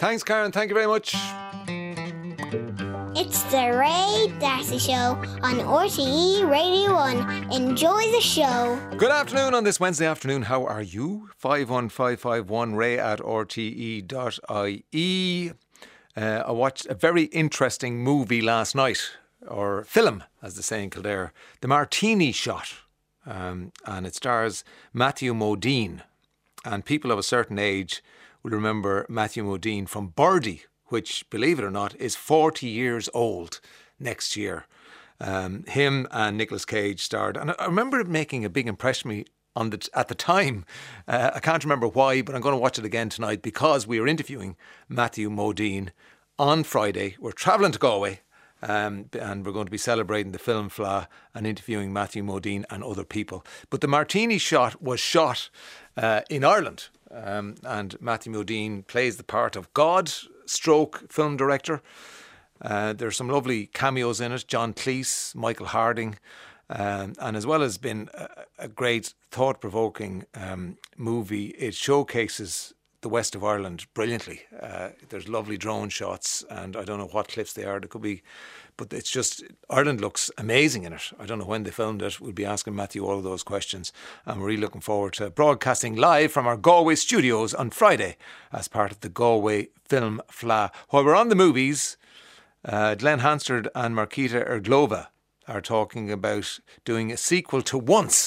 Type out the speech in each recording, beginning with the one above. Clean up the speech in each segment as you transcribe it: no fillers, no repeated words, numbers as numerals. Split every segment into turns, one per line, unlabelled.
Thanks, Karen. Thank you very much.
It's the Ray Darcy Show on RTE Radio 1. Enjoy the show.
Good afternoon on this Wednesday afternoon. How are you? 51551 ray at rte.ie. I watched a very interesting movie last night, or film, as they say in Kildare, The Martini Shot. And it stars Matthew Modine. And people of a certain age will remember Matthew Modine from Birdie, which, believe it or not, is 40 years old next year. Him and Nicolas Cage starred. And I remember it making a big impression on me at the time. I can't remember why, but I'm going to watch it again tonight because we are interviewing Matthew Modine on Friday. We're travelling to Galway. And we're going to be celebrating the film Fleadh and interviewing Matthew Modine and other people. But The Martini Shot was shot in Ireland. And Matthew Modine plays the part of God stroke film director. There's some lovely cameos in it. John Cleese, Michael Harding. And as well as being a great thought-provoking movie, it showcases the west of Ireland brilliantly. There's lovely drone shots, and I don't know what cliffs they are. There could be, but it's just, Ireland looks amazing in it. I don't know when they filmed it. We'll be asking Matthew all of those questions, and we're really looking forward to broadcasting live from our Galway studios on Friday as part of the Galway film Fleadh. While we're on the movies, Glenn Hansard and Marketa Erglova are talking about doing a sequel to Once.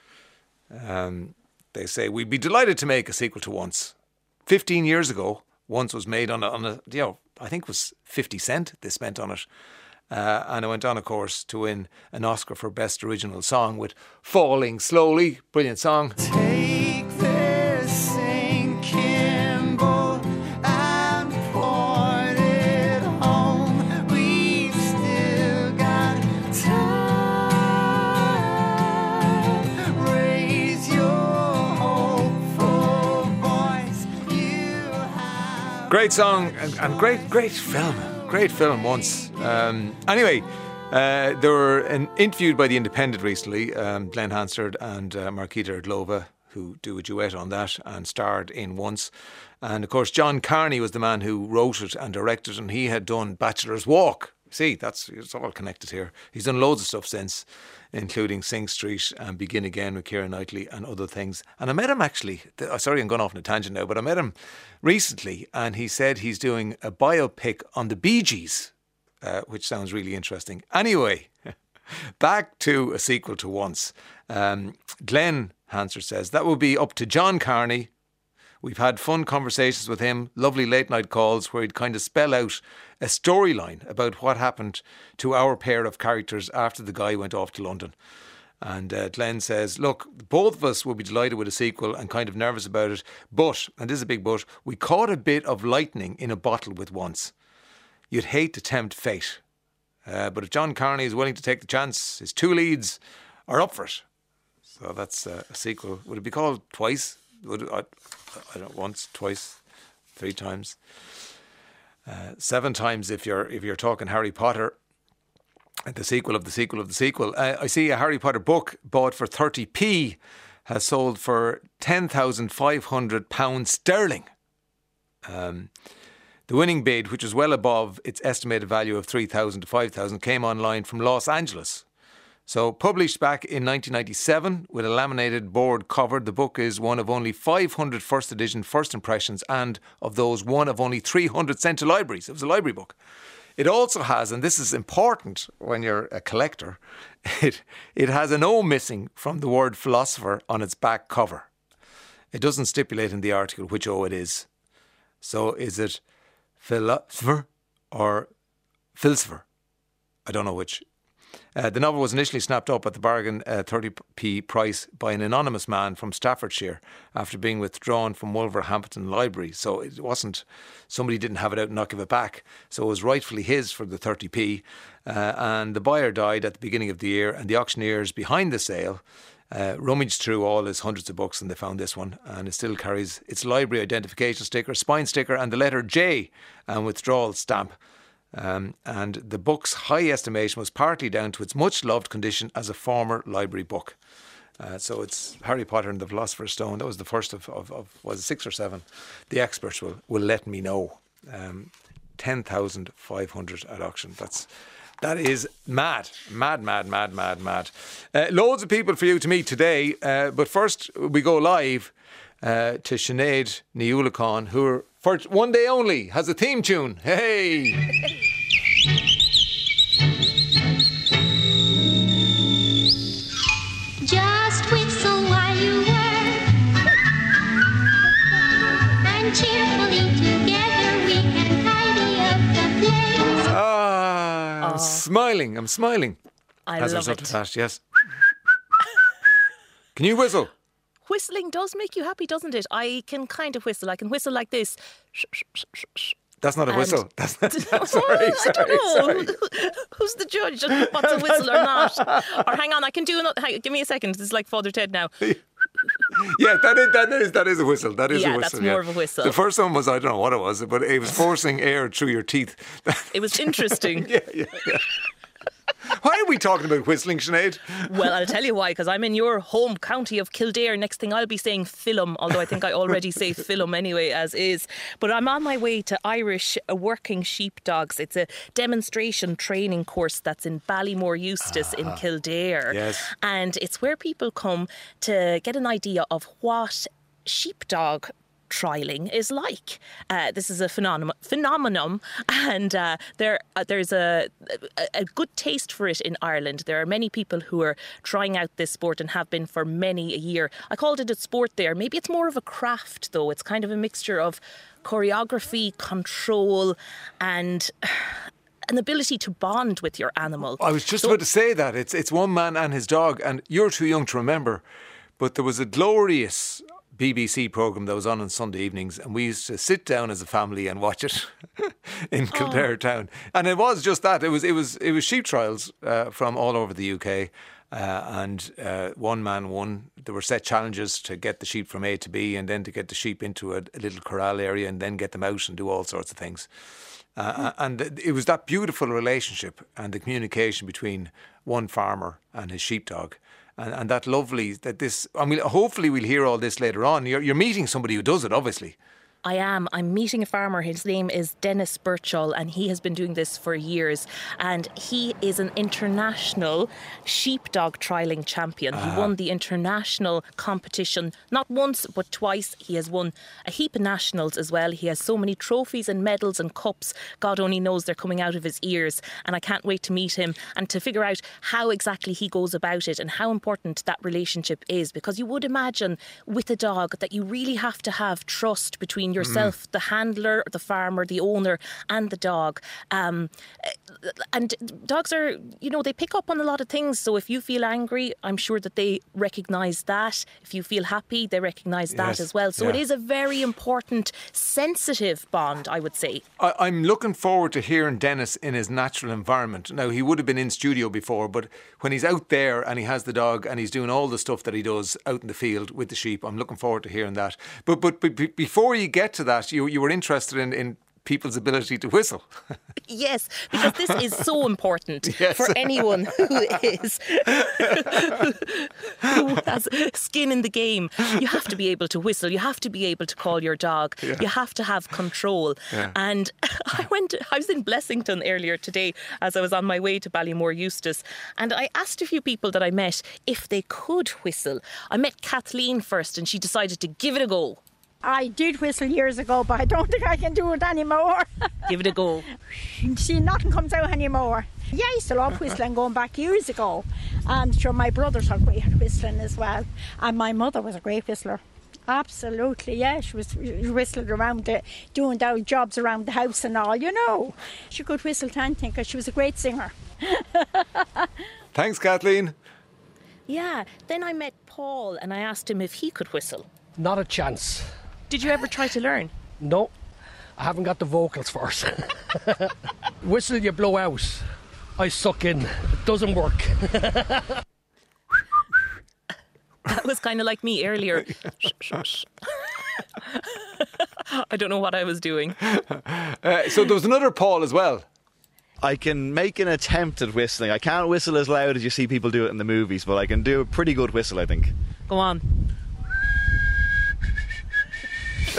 They say, we'd be delighted to make a sequel to Once. 15 years ago, Once was made on a I think it was 50 cent they spent on it. And it went on, of course, to win an Oscar for Best Original Song with Falling Slowly. Brilliant song.
Take this sinking boat and port it home. We've still got time. Raise your hopeful voice. You have
Great song and great film. Great film, Once. Anyway, they were interviewed by The Independent recently, Glenn Hansard and Marketa Erglova, who do a duet on that and starred in Once. And of course, John Carney was the man who wrote it and directed, and he had done Bachelor's Walk. See, it's all connected here. He's done loads of stuff since, including Sing Street and Begin Again with Keira Knightley and other things. And I met him actually, sorry I'm going off on a tangent now, but I met him recently and he said he's doing a biopic on the Bee Gees, which sounds really interesting. Anyway, back to a sequel to Once. Glenn Hansard says, that will be up to John Carney. We've had fun conversations with him, lovely late night calls where he'd kind of spell out a storyline about what happened to our pair of characters after the guy went off to London. And Glenn says, look, both of us will be delighted with a sequel and kind of nervous about it. But, and this is a big but, we caught a bit of lightning in a bottle with Once. You'd hate to tempt fate. But if John Carney is willing to take the chance, his two leads are up for it. So that's a sequel. Would it be called Twice? I don't, once, twice, 3 times, 7 times if you're talking Harry Potter, the sequel of the sequel of the sequel. I see a Harry Potter book bought for 30p has sold for £10,500 sterling. The winning bid, which was well above its estimated value of 3,000 to 5,000, came online from Los Angeles. So, published back in 1997 with a laminated board cover, the book is one of only 500 first edition first impressions, and of those, one of only 300 sent to libraries. It was a library book. It also has, and this is important when you're a collector, it has an O missing from the word philosopher on its back cover. It doesn't stipulate in the article which O it is. So, is it philosopher or philosopher? I don't know which. The novel was initially snapped up at the bargain 30p price by an anonymous man from Staffordshire after being withdrawn from Wolverhampton Library. So it wasn't, somebody didn't have it out and not give it back. So it was rightfully his for the 30p. And the buyer died at the beginning of the year, and the auctioneers behind the sale rummaged through all his hundreds of books and they found this one, and it still carries its library identification sticker, spine sticker and the letter J and withdrawal stamp. And the book's high estimation was partly down to its much loved condition as a former library book. So it's Harry Potter and the Philosopher's Stone. That was the first of was it 6 or 7? The experts will let me know. 10,500 at auction. That is mad. Loads of people for you to meet today. But first, we go live to Sinead Niulicon, who are, for one day only, has a theme tune. Hey!
Just whistle while you work, and cheerfully together we can tidy up the place.
I'm smiling.
I
As a
love
result
it.
of that, yes. Can you whistle?
Whistling does make you happy, doesn't it? I can kind of whistle. I can whistle like this.
That's not a
And-
whistle. That's not.
I don't know. Who's the judge? What's a whistle or not? Or hang on, I can do another. Give me a second. This is like Father Ted now.
Yeah, that is a whistle. That is a
Yeah,
whistle.
that's more of a whistle.
The first one was, I don't know what it was, but it was forcing air through your teeth.
It was interesting.
Yeah. Why are we talking about whistling, Sinead?
Well, I'll tell you why, because I'm in your home county of Kildare. Next thing I'll be saying Film, although I think I already say Film anyway, as is. But I'm on my way to Irish Working Sheepdogs. It's a demonstration training course that's in Ballymore Eustace in Kildare.
Yes.
And it's where people come to get an idea of what sheepdog trialing is like. This is a phenomenon, and there's a good taste for it in Ireland. There are many people who are trying out this sport and have been for many a year. I called it a sport there. Maybe it's more of a craft, though. It's kind of a mixture of choreography, control, and an ability to bond with your animal.
I was just about to say that. It's one man and his dog, and you're too young to remember, but there was a glorious BBC programme that was on Sunday evenings, and we used to sit down as a family and watch it in Kildare town. And it was just that. It was sheep trials from all over the UK, and one man won. There were set challenges to get the sheep from A to B, and then to get the sheep into a little corral area, and then get them out and do all sorts of things. And it was that beautiful relationship and the communication between one farmer and his sheepdog. And that lovely, that this, I mean, hopefully we'll hear all this later on. You're meeting somebody who does it, obviously.
I am. I'm meeting a farmer. His name is Dennis Birchall, and he has been doing this for years. And he is an international sheepdog trialling champion. He won the international competition not once but twice. He has won a heap of nationals as well. He has so many trophies and medals and cups. God only knows they're coming out of his ears. And I can't wait to meet him and to figure out how exactly he goes about it and how important that relationship is. Because you would imagine with a dog that you really have to have trust between yourself, the handler, the farmer, the owner, and the dog. And dogs are, they pick up on a lot of things. So if you feel angry, I'm sure that they recognise that. If you feel happy, they recognise that
Yes,
as well. So
yeah.
it is a very important, sensitive bond, I would say.
I'm looking forward to hearing Dennis in his natural environment. Now, he would have been in studio before, but when he's out there and he has the dog and he's doing all the stuff that he does out in the field with the sheep, I'm looking forward to hearing that. But before you get to that, you were interested in people's ability to whistle.
Yes, because this is so important
Yes.
for anyone who has skin in the game. You have to be able to whistle. You have to be able to call your dog.
Yeah.
You have to have control.
Yeah.
And I was in Blessington earlier today as I was on my way to Ballymore Eustace, and I asked a few people that I met if they could whistle. I met Kathleen first, and she decided to give it a go.
I did whistle years ago, but I don't think I can do it anymore.
Give it a go.
See, nothing comes out anymore. Yeah, I used to love whistling going back years ago. And sure, my brothers are great at whistling as well. And my mother was a great whistler. Absolutely, yeah. She was whistling around, doing their jobs around the house and all, She could whistle to anything because she was a great singer.
Thanks, Kathleen.
Yeah, then I met Paul and I asked him if he could whistle.
Not a chance.
Did you ever try to learn?
No, I haven't got the vocals for it. Whistle, you blow out. I suck in. It doesn't work.
That was kind of like me earlier. I don't know what I was doing.
So there was another Paul as well.
I can make an attempt at whistling. I can't whistle as loud as you see people do it in the movies, but I can do a pretty good whistle, I think.
Go on.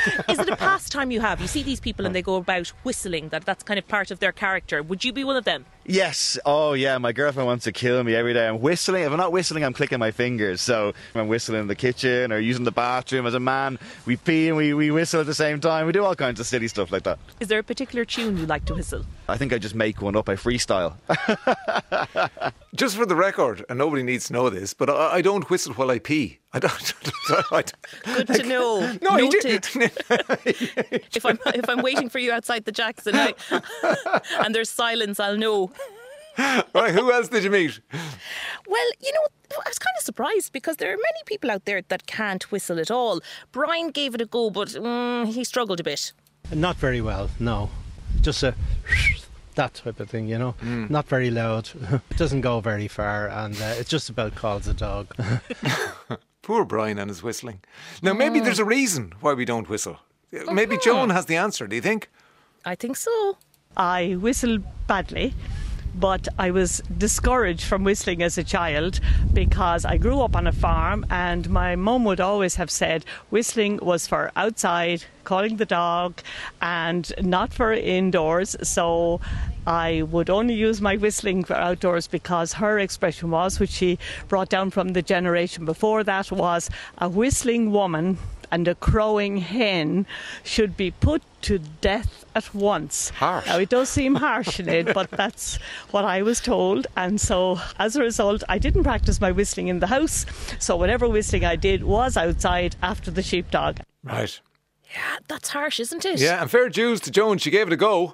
Is it a pastime you have? You see these people and they go about whistling, that's kind of part of their character. Would you be one of them?
Yes. Oh, yeah. My girlfriend wants to kill me every day. I'm whistling. If I'm not whistling, I'm clicking my fingers. So I'm whistling in the kitchen or using the bathroom. As a man, we pee and we whistle at the same time. We do all kinds of silly stuff like that.
Is there a particular tune you like to whistle?
I think I just make one up. I freestyle.
Just for the record, and nobody needs to know this, but I don't whistle while I pee. I don't.
Good to know.
No, you
Noted.
do.
If I'm waiting for you outside the Jackson and there's silence, I'll know.
Right, who else did you meet?
Well, I was kind of surprised because there are many people out there that can't whistle at all. Brian gave it a go, but he struggled a bit.
Not very well, no. Just that type of thing, Not very loud. It doesn't go very far, and it just about calls a dog.
Poor Brian and his whistling. Now, maybe there's a reason why we don't whistle. Maybe Joan has the answer, do you think?
I think so.
I whistle badly, but I was discouraged from whistling as a child because I grew up on a farm and my mum would always have said whistling was for outside, calling the dog, and not for indoors. So I would only use my whistling for outdoors because her expression was, which she brought down from the generation before that, was a whistling woman and a crowing hen should be put to death at once.
Harsh.
Now, it does seem harsh, Sinead, but that's what I was told. And so, as a result, I didn't practice my whistling in the house. So whatever whistling I did was outside after the sheepdog.
Right.
Yeah, that's harsh, isn't it?
Yeah, and fair dues to Joan, she gave it a go.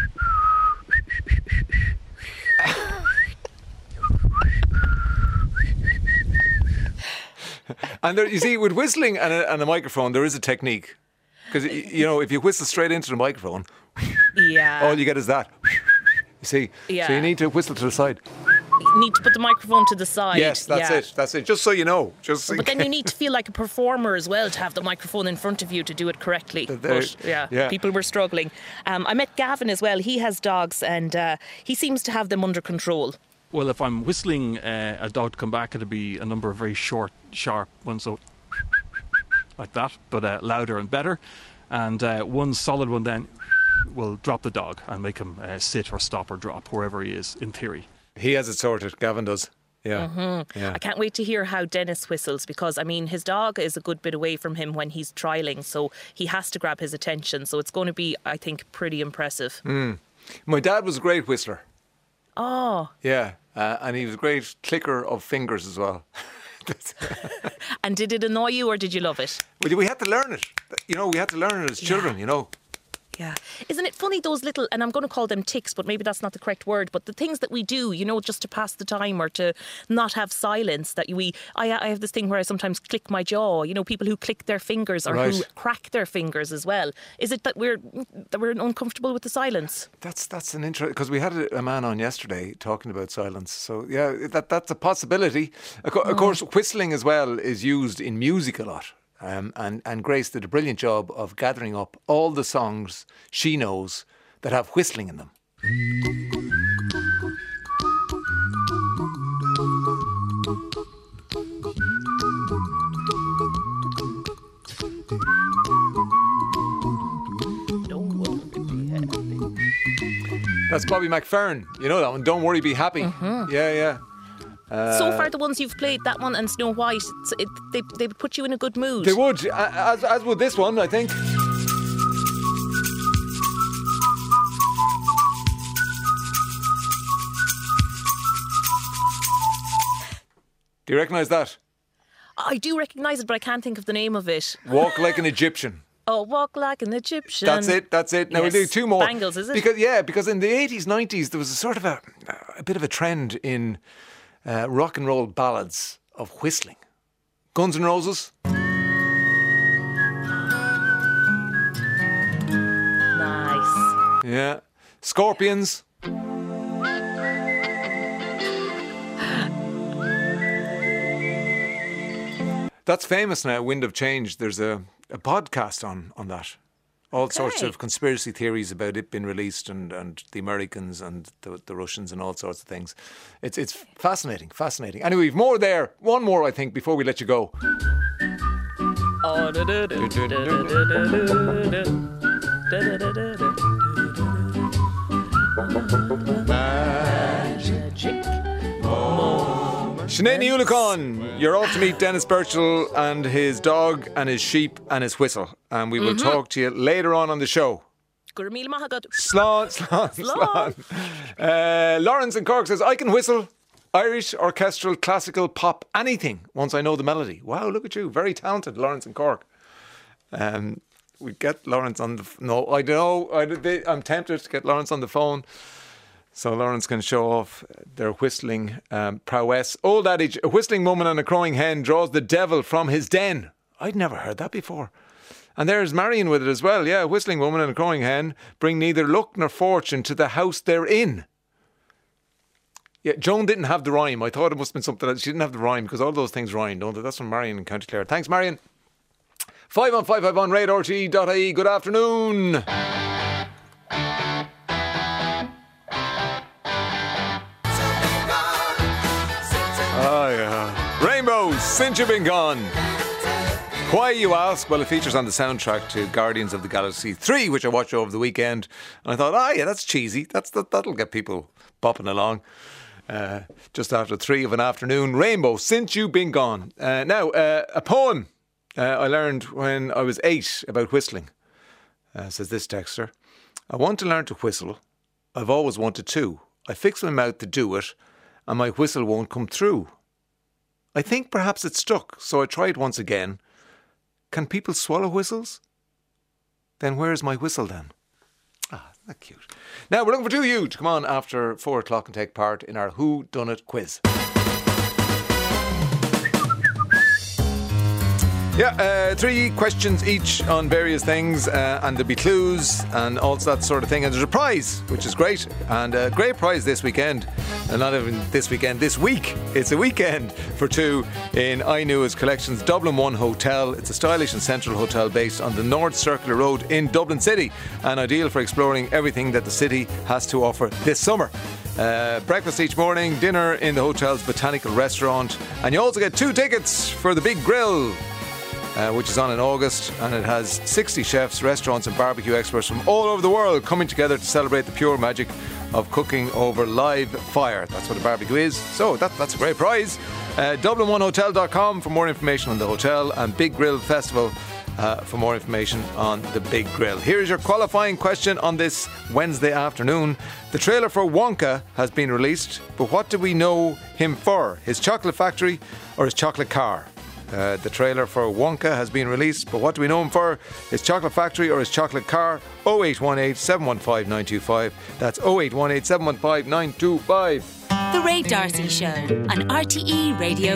And there, you see, with whistling and a microphone, there is a technique. Because, if you whistle straight into the microphone,
Yeah.
all you get is that. You see?
Yeah.
So you need to whistle to the side.
You need to put the microphone to the side.
Yes, that's
Yeah.
it. That's it. Just so you know.
But then you need to feel like a performer as well to have the microphone in front of you to do it correctly. But
yeah.
people were struggling. I met Gavin as well. He has dogs and he seems to have them under control.
Well, if I'm whistling a dog to come back, it'll be a number of very short, sharp ones, so like that, but louder and better. And one solid one then will drop the dog and make him sit or stop or drop wherever he is, in theory.
He has it sorted. Gavin does. Yeah. Yeah.
I can't wait to hear how Dennis whistles because, his dog is a good bit away from him when he's trialling, so he has to grab his attention. So it's going to be, I think, pretty impressive.
My dad was a great whistler.
Oh.
Yeah. And he was a great clicker of fingers as well.
And did it annoy you or did you love it?
Well, we had to learn it. We had to learn it as children,
Yeah. Isn't it funny, those little, and I'm going to call them tics, but maybe that's not the correct word, but the things that we do, just to pass the time or to not have silence, that I have this thing where I sometimes click my jaw, people who click their fingers or who crack their fingers as well. Is it that we're uncomfortable with the silence?
That's an interesting, because we had a man on yesterday talking about silence. So, yeah, that's a possibility. Of course, whistling as well is used in music a lot. And Grace did a brilliant job of gathering up all the songs she knows that have whistling in them. That's Bobby McFerrin. You know that one. Don't worry, be happy. Yeah.
So far, the ones you've played, that one and Snow White, they would put you in a good mood.
They would, as would this one, I think. Do you recognise that?
I do recognise it, but I can't think of the name of it.
Walk Like an Egyptian.
Oh, Walk Like an Egyptian.
That's it. Now
Yes.
we'll do two more.
Bangles, is it?
Because in the 80s, 90s, there was a sort of a bit of a trend in rock and roll ballads of whistling. Guns N' Roses.
Nice.
Yeah. Scorpions. That's famous now, Wind of Change. There's a podcast on that. All sorts of conspiracy theories about it being released and the Americans and the Russians and all sorts of things. It's fascinating. Anyway, we've more there. One more, I think, before we let you go.
Oh, magic.
Sinead Ulicon, you're off to meet Dennis Birchall and his dog and his sheep and his whistle. And we will talk to you later on the show.
Gurmil Mahagad.
Slán. Lawrence in Cork says, I can whistle Irish, orchestral, classical, pop, anything once I know the melody. Wow, look at you. Very talented, Lawrence in Cork. We get Lawrence on the... No, I don't know. I'm tempted to get Lawrence on the phone so Lawrence can show off their whistling prowess. Old adage, a whistling woman and a crowing hen draws the devil from his den. I'd never heard that before. And there's Marion with it as well. Yeah, a whistling woman and a crowing hen bring neither luck nor fortune to the house they're in. Yeah, Joan didn't have the rhyme. I thought it must have been something else. She didn't have the rhyme because all those things rhyme, don't they? That's from Marion in County Clare. Thanks, Marion. 51551 RadarTE.ie. Good afternoon. Oh, yeah. Rainbows, since you've been gone. Why, you ask? Well, it features on the soundtrack to Guardians of the Galaxy 3, which I watched over the weekend. And I thought, yeah, that's cheesy. That'll get people bopping along. Just after 3 of an afternoon. Rainbow, since you've been gone. Now, a poem I learned when I was 8 about whistling. Says this texter. I want to learn to whistle. I've always wanted to. I fix my mouth to do it, and my whistle won't come through. I think perhaps it stuck, so I tried once again. Can people swallow whistles? Then where's my whistle then? Ah, isn't that cute? Now we're looking for 2 of you to come on after 4 o'clock and take part in our Who Done It quiz. Yeah, 3 questions each on various things, and there'll be clues and all that sort of thing. And there's a prize, which is great, and a great prize this weekend. And not even this weekend, this week. It's a weekend for 2 in Ainua's Collections Dublin 1 Hotel. It's a stylish and central hotel based on the North Circular Road in Dublin City, and ideal for exploring everything that the city has to offer this summer. Breakfast each morning, dinner in the hotel's botanical restaurant, and you also get 2 tickets for the Big Grill, which is on in August, and it has 60 chefs, restaurants and barbecue experts from all over the world coming together to celebrate the pure magic of cooking over live fire. That's what a barbecue is. So that's a great prize. Dublin1hotel.com for more information on the hotel, and Big Grill Festival for more information on the Big Grill. Here's your qualifying question on this Wednesday afternoon. The trailer for Wonka has been released, but what do we know him for? His chocolate factory or his chocolate car? The trailer for Wonka has been released, but what do we know him for? His chocolate factory or his chocolate car? 0818 715 925. That's 0818 715 925.
The Ray D'Arcy Show on RTE Radio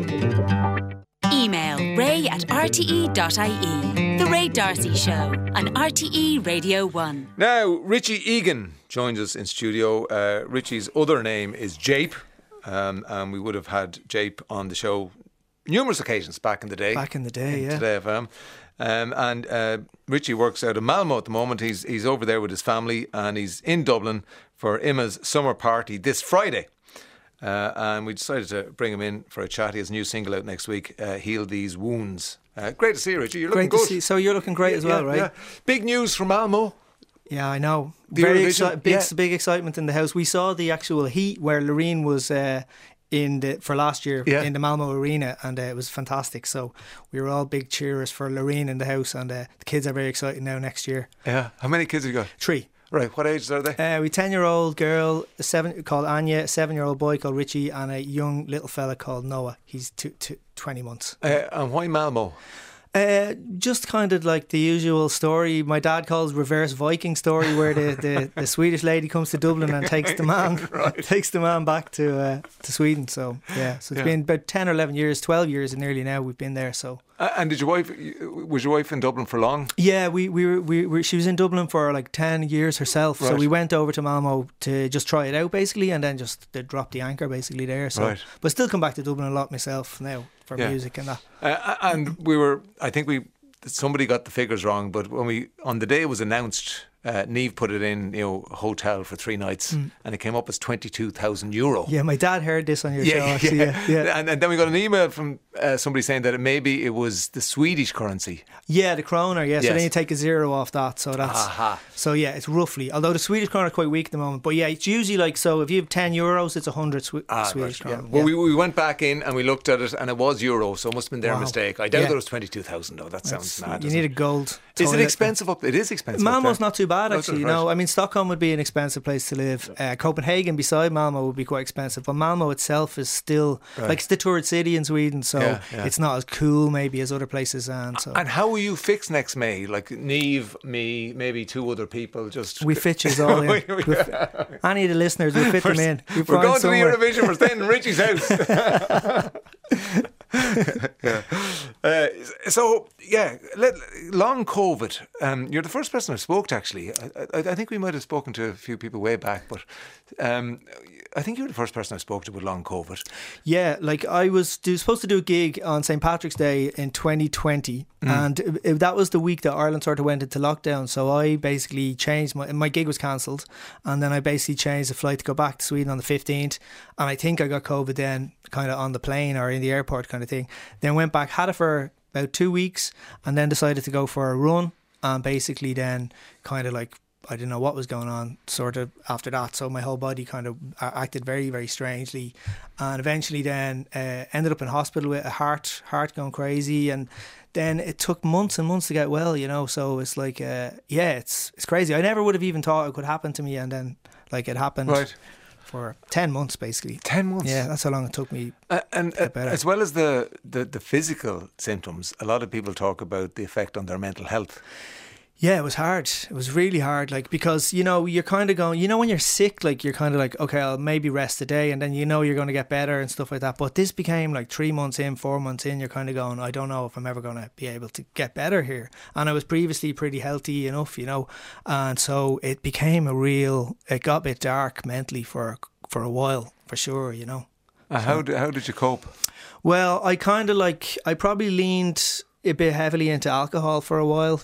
1. Email ray@rte.ie. The Ray D'Arcy Show on RTE Radio 1.
Now, Richie Egan joins us in studio. Richie's other name is Jape, and we would have had Jape on the show numerous occasions back in the day.
Yeah.
Today FM. And Richie works out of Malmo at the moment. He's over there with his family, and he's in Dublin for Emma's summer party this Friday. And we decided to bring him in for a chat. He has a new single out next week, Heal These Wounds. Great to see you, Richie. You're looking good.
Great to see. So you're looking great as well, right?
Yeah. Big news from Malmo.
Yeah, I know.
The
Very
Eurovision,
big excitement in the house. We saw the actual heat where Loreen was for last year in the Malmo Arena, and it was fantastic. So we were all big cheerers for Loreen in the house, and the kids are very excited now next year.
Yeah. How many kids have you got?
3.
Right. What ages are they?
We 10-year-old girl, called Anya, a 7-year-old boy called Richie, and a young little fella called Noah. He's 20 months.
And why Malmo?
Just kind of like the usual story my dad calls reverse Viking story, where the Swedish lady comes to Dublin and takes the man back to Sweden. So it's been about 10 or 11 years, 12 years nearly now we've been there. So
and was your wife in Dublin for long?
Yeah, we she was in Dublin for like 10 years herself. Right. So we went over to Malmo to just try it out basically, and then just they dropped the anchor basically there. So but still come back to Dublin a lot myself now for music and that.
And somebody got the figures wrong, but on the day it was announced Neve put it in, hotel for 3 nights, and it came up as €22,000.
Yeah, my dad heard this on your show.
Yeah,
Actually, yeah.
And then we got an email from somebody saying that maybe it was the Swedish currency.
Yeah, the kroner. Yeah, so
Yes.
then you take a zero off that. So that's so yeah, it's roughly. Although the Swedish kroner is quite weak at the moment, but yeah, it's usually like so. If you have €10, it's 100 Swedish kroner.
Yeah. Well, we went back in and we looked at it, and it was euro, so it must have been their
Wow.
mistake. I doubt
Yeah.
it was 22,000 though. That sounds mad.
You need a gold.
Is it
toilet.
expensive up? It is expensive.
Malmo's
up there.
not too bad
No,
actually.
it's not, right.
I mean Stockholm would be an expensive place to live. Copenhagen beside Malmo would be quite expensive, but Malmo itself is still
Right.
like it's the tourist city in Sweden, so
Yeah, yeah.
it's not as cool maybe as other places. And so
And how will you fix next May? Like Neve, me, maybe 2 other people. Just
we fit you all in. Any of the listeners, we fit them in.
We're
find
going to
somewhere.
the Eurovision. We're staying in Richie's house. So long COVID. You're the first person I've spoke to actually. I think we might have spoken to a few people way back, but I think you're the first person I spoke to with long COVID.
Yeah, like I was supposed to do a gig on St. Patrick's Day in 2020, and that was the week that Ireland sort of went into lockdown. So I basically changed my gig was cancelled, and then I basically changed the flight to go back to Sweden on the 15th. And I think I got COVID then, kind of on the plane or in the airport, kind of thing. Then went back, had it for about 2 weeks, and then decided to go for a run, and basically then kind of like, I didn't know what was going on sort of after that, so my whole body kind of acted very, very strangely, and eventually then ended up in hospital with a heart going crazy, and then it took months and months to get well, so it's like it's crazy. I never would have even thought it could happen to me, and then like it happened
Right.
for 10 months basically.
10 months?
Yeah, that's how long it took me
And
to get better.
as well as the physical symptoms, a lot of people talk about the effect on their mental health.
Yeah, it was hard. It was really hard, like, because, you're kind of going, when you're sick, like, you're kind of like, okay, I'll maybe rest a day, and then you're going to get better and stuff like that. But this became like 3 months in, 4 months in, you're kind of going, I don't know if I'm ever going to be able to get better here. And I was previously pretty healthy enough, and so it became it got a bit dark mentally for a while, for sure,
How did you cope?
Well, I kind of I probably leaned a bit heavily into alcohol for a while,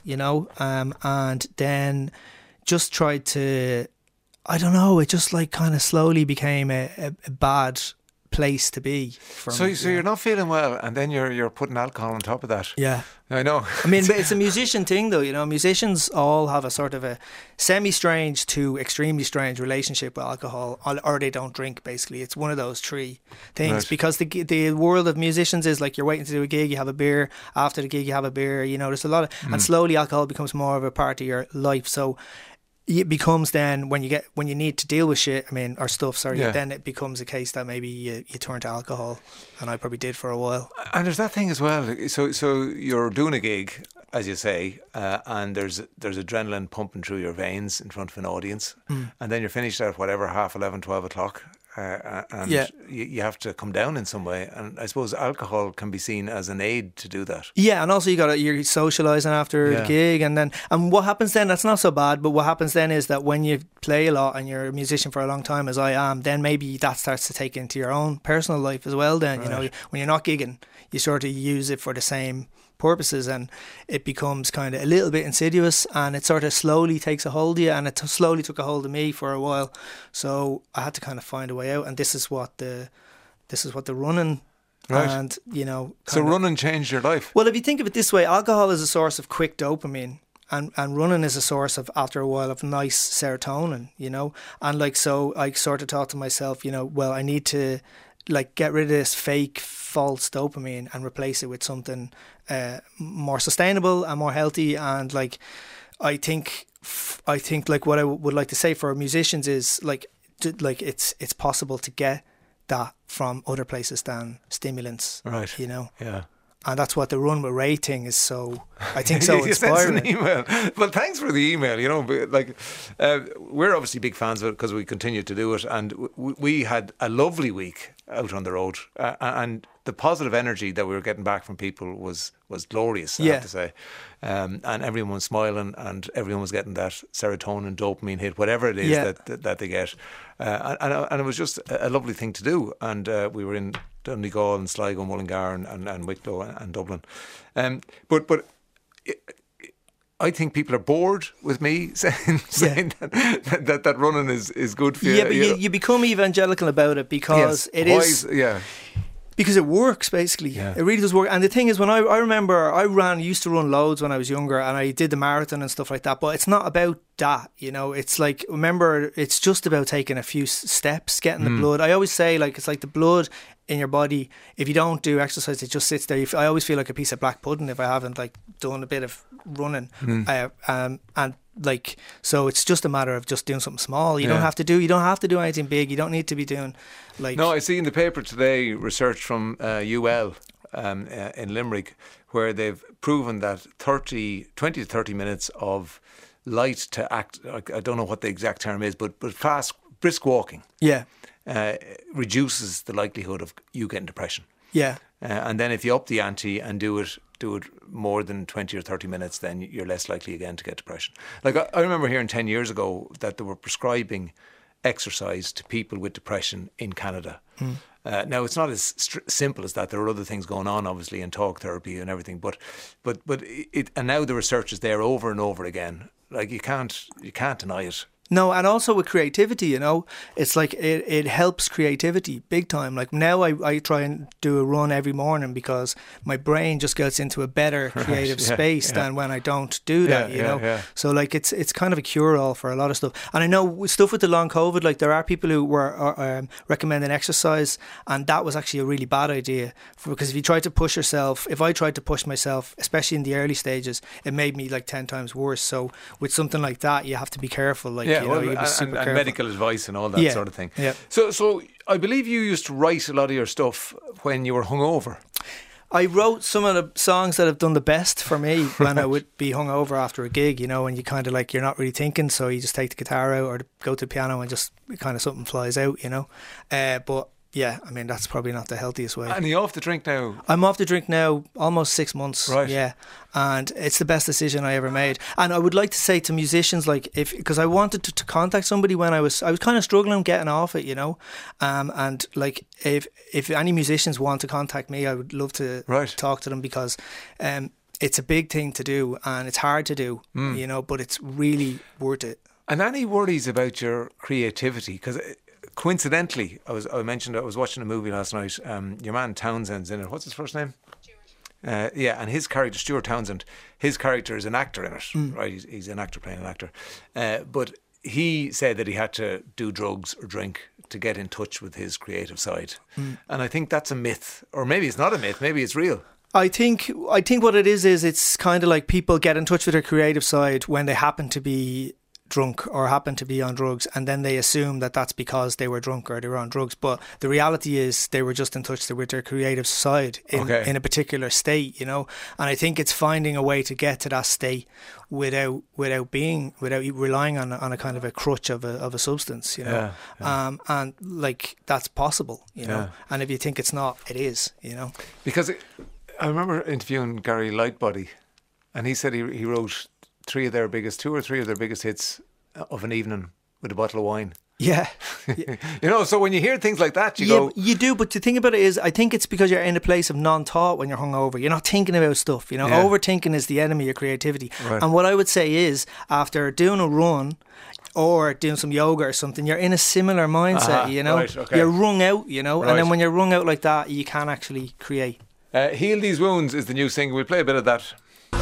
and then just tried to, I don't know, it just kind of slowly became a bad place to be.
So you're not feeling well, and then you're putting alcohol on top of that.
Yeah.
I know.
I mean, but it's a musician thing though, musicians all have a sort of a semi-strange to extremely strange relationship with alcohol, or they don't drink, basically. It's one of those 3 things,
Right.
because the world of musicians is like you're waiting to do a gig, you have a beer, after the gig you have a beer, there's a lot of, and slowly alcohol becomes more of a part of your life, so it becomes then when you need to deal with shit, or stuff,
Yeah.
then it becomes a case that maybe you turn to alcohol, and I probably did for a while.
And there's that thing as well. So you're doing a gig, as you say, and there's adrenaline pumping through your veins in front of an audience, and then you're finished at whatever, 11:30, 12 o'clock, and
Yeah.
you have to come down in some way. And I suppose alcohol can be seen as an aid to do that.
Yeah, and also you're socialising after
Yeah.
the gig, and what happens then, that's not so bad, but what happens then is that when you play a lot and you're a musician for a long time, as I am, then maybe that starts to take into your own personal life as well then,
Right.
when you're not gigging, you sort of use it for the same purposes, and it becomes kind of a little bit insidious, and it sort of slowly takes a hold of you, and it slowly took a hold of me for a while, so I had to kind of find a way out, and this is what the running,
Right.
and
So running changed your life.
well, if you think of it this way, alcohol is a source of quick dopamine, and running is a source of, after a while, of nice serotonin, and so I sort of thought to myself, well, I need to get rid of this fake false dopamine and replace it with something more sustainable and more healthy, and I think what I would like to say for musicians is it's possible to get that from other places than stimulants,
Right. Yeah.
And that's what the Run with Ray thing is, so I think so
You sent us
inspiring.
an email. Well, thanks for the email. We're obviously big fans of it because we continue to do it, and we had a lovely week out on the road, and the positive energy that we were getting back from people was glorious, I
Yeah.
have to say. And everyone was smiling, and everyone was getting that serotonin, dopamine hit, whatever it is
Yeah.
that they get. And it was just a lovely thing to do. And we were in Donegal and Sligo, Mullingar and Wicklow and Dublin. But I think people are bored with me saying that running is good for you.
Yeah, but you become evangelical about it because it is. Because it works, basically. Yeah. It really does work. And the thing is, when I remember, used to run loads when I was younger, and I did the marathon and stuff like that, but it's not about that, you know. It's like, remember, it's just about taking a few steps, getting the blood. I always say, like, it's like the blood in your body. If you don't do exercise, it just sits there. I always feel like a piece of black pudding if I haven't, like, done a bit of running. And like, so it's just a matter of just doing something small. You don't have to do anything big. You don't need to be doing like.
No, I see in the paper today research from UL in Limerick where they've proven that 20 to 30 minutes of light to act. I don't know what the exact term is, but fast, brisk walking.
Yeah.
Reduces the likelihood of you getting depression.
Yeah.
And then if you up the ante and do it more than 20 or 30 minutes, then you're less likely again to get depression. Like I remember hearing 10 years ago that they were prescribing exercise to people with depression in Canada. Now it's not as simple as that. There are other things going on, obviously, in talk therapy and everything. But and now the research is there over and over again. Like you can't deny it.
No, and also with creativity, you know, it's like it helps creativity big time. Like now I try and do a run every morning because my brain just gets into a better creative space than when I don't do that, you know. Yeah. So like it's kind of a cure-all for a lot of stuff. And I know stuff with the long COVID, like there are people who were recommending exercise, and that was actually a really bad idea because if you try to push yourself, if I tried to push myself, especially in the early stages, it made me like 10 times worse. So with something like that, you have to be careful. Like, you know,
and medical advice and all that sort of thing. Yeah. So I believe you used to write a lot of your stuff when you were hungover.
I wrote some of the songs that have done the best for me when I would be hungover after a gig, you know, and you kind of like, you're not really thinking, so you just take the guitar out or go to the piano and just kind of something flies out, you know. But yeah, I mean, that's probably not the healthiest way.
And are you off the drink now?
I'm off the drink now almost 6 months. Right. Yeah. And it's the best decision I ever made. And I would like to say to musicians, like, because I wanted to contact somebody when I was kind of struggling getting off it, you know. And like, if any musicians want to contact me, I would love to talk to them because it's a big thing to do and it's hard to do, you know, but it's really worth it.
And any worries about your creativity? Because coincidentally, I was watching a movie last night. Your man Townsend's in it. What's his first name? And his character, Stuart Townsend, his character is an actor in it, right? He's an actor playing an actor. But he said that he had to do drugs or drink to get in touch with his creative side. And I think that's a myth. Or maybe it's not a myth, maybe it's real.
I think what it is it's kind of like people get in touch with their creative side when they happen to be drunk or happen to be on drugs, and then they assume that that's because they were drunk or they were on drugs, but the reality is they were just in touch with their creative side in a particular state, you know. And I think it's finding a way to get to that state without relying on a kind of a crutch of a substance, you know. And like that's possible, you know. And if you think it's not, it is, you know.
Because I remember interviewing Gary Lightbody, and he said he wrote two or three of their biggest hits of an evening with a bottle of wine.
Yeah.
You know, so when you hear things like that, you go...
You do, but the thing about it is, I think it's because you're in a place of non-thought when you're hungover. You're not thinking about stuff, you know. Overthinking is the enemy of creativity. Right. And what I would say is, after doing a run or doing some yoga or something, you're in a similar mindset, you know. Right, okay. You're wrung out, you know. Right. And then when you're wrung out like that, you can actually create.
Heal These Wounds is the new single. We'll play a bit of that.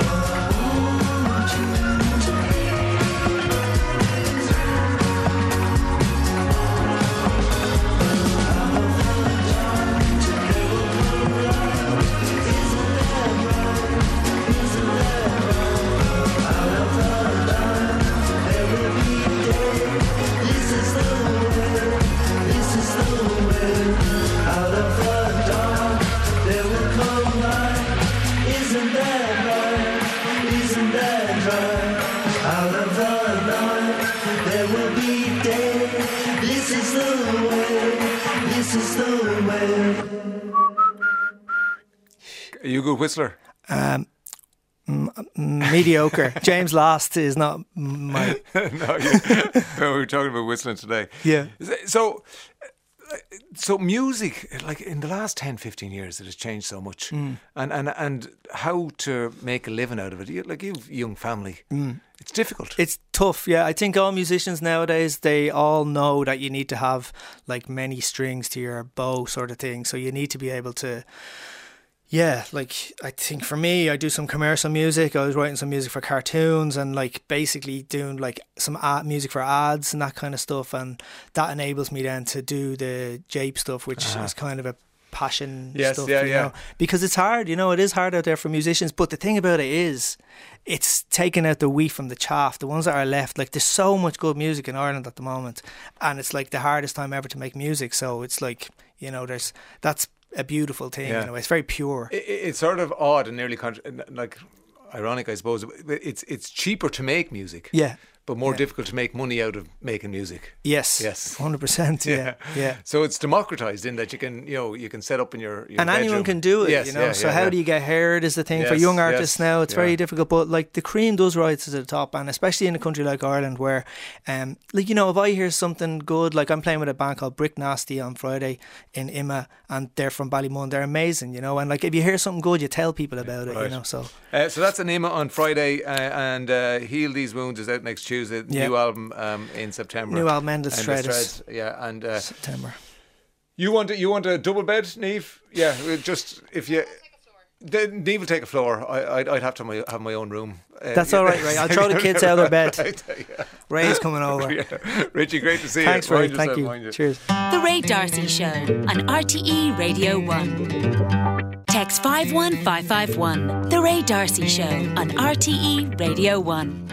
Are you a good whistler?
Mediocre. James Last is not my...
No, we were talking about whistling today.
Yeah.
So, So music, like in the last 10, 15 years, it has changed so much. And how to make a living out of it. You've a young family. It's difficult.
It's tough, yeah. I think all musicians nowadays, they all know that you need to have like many strings to your bow sort of thing. So you need to be able to, yeah, like I think for me, I do some commercial music. I was writing some music for cartoons and like basically doing like some music for ads and that kind of stuff. And that enables me then to do the Jape stuff, which is kind of a passion stuff, you know, because it's hard, you know, it is hard out there for musicians. But the thing about it is, it's taking out the wheat from the chaff. The ones that are left, like there's so much good music in Ireland at the moment, and it's like the hardest time ever to make music. So it's like, you know, that's a beautiful thing. You know, it's very pure.
It's sort of odd and nearly like ironic, I suppose. It's cheaper to make music.
Yeah.
But more difficult to make money out of making music.
Yes, 100%. Yeah.
So it's democratized in that you can set up in your
and
bedroom.
anyone can do it.
Yes,
you know. So how do you get heard is the thing for young artists now. It's very difficult, but like the cream does rise to the top, and especially in a country like Ireland, where, like you know, if I hear something good, like I'm playing with a band called Brick Nasty on Friday in Imma, and they're from Ballymun. They're amazing, you know. And like if you hear something good, you tell people about it, you know. So
that's an Imma on Friday, and Heal These Wounds is out next Tuesday. New album in September.
New album, Endless Threads.
Yeah, and
September.
You want a double bed, Niamh? Yeah, just if you. Niamh will take a floor. I'd have to have my own room.
That's all right, Ray. I'll throw the kids out of their bed. Ray's coming over.
Richie, great to see
Thanks,
you.
Ray. Thank you. Cheers.
The Ray D'Arcy Show on RTE Radio 1. Text 51551. The Ray D'Arcy Show on RTE Radio 1.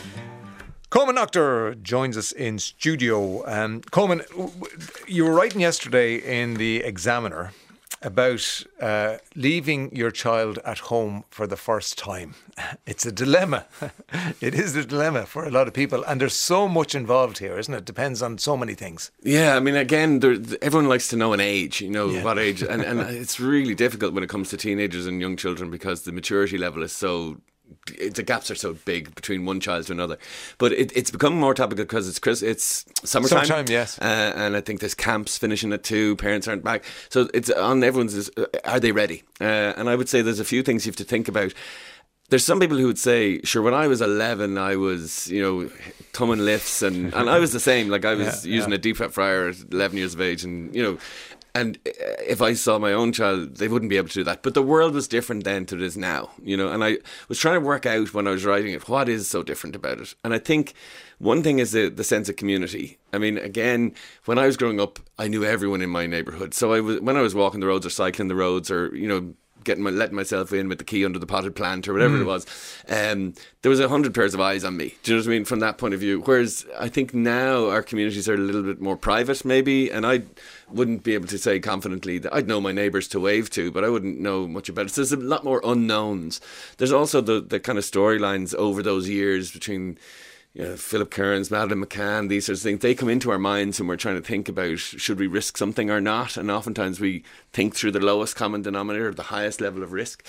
Coleman Doctor joins us in studio. Coleman, you were writing yesterday in the Examiner about leaving your child at home for the first time. It's a dilemma. It is a dilemma for a lot of people, and there's so much involved here, isn't it? Depends on so many things.
Yeah, I mean, again, everyone likes to know an age, you know, what age, and it's really difficult when it comes to teenagers and young children because the maturity level is so. The gaps are so big between one child to another, but it's become more topical because it's summertime.
Yes.
And I think there's camps finishing at 2. Parents aren't back, so it's on everyone's. Are they ready? And I would say there's a few things you have to think about. There's some people who would say, sure, when I was 11, I was, you know, thumbing lifts, and I was the same. Like I was using a deep fat fryer at 11 years of age, and you know. And if I saw my own child, they wouldn't be able to do that. But the world was different then to it is now, you know. And I was trying to work out when I was writing it, what is so different about it? And I think one thing is the sense of community. I mean, again, when I was growing up, I knew everyone in my neighbourhood. So when I was walking the roads or cycling the roads or, you know, letting myself in with the key under the potted plant or whatever it was, there was 100 pairs of eyes on me. Do you know what I mean? From that point of view. Whereas I think now our communities are a little bit more private maybe, and I wouldn't be able to say confidently that I'd know my neighbours to wave to, but I wouldn't know much about it. So there's a lot more unknowns. There's also the kind of storylines over those years between Philip Kearns, Madeleine McCann, these sorts of things. They come into our minds when we're trying to think about should we risk something or not, and oftentimes we think through the lowest common denominator, the highest level of risk.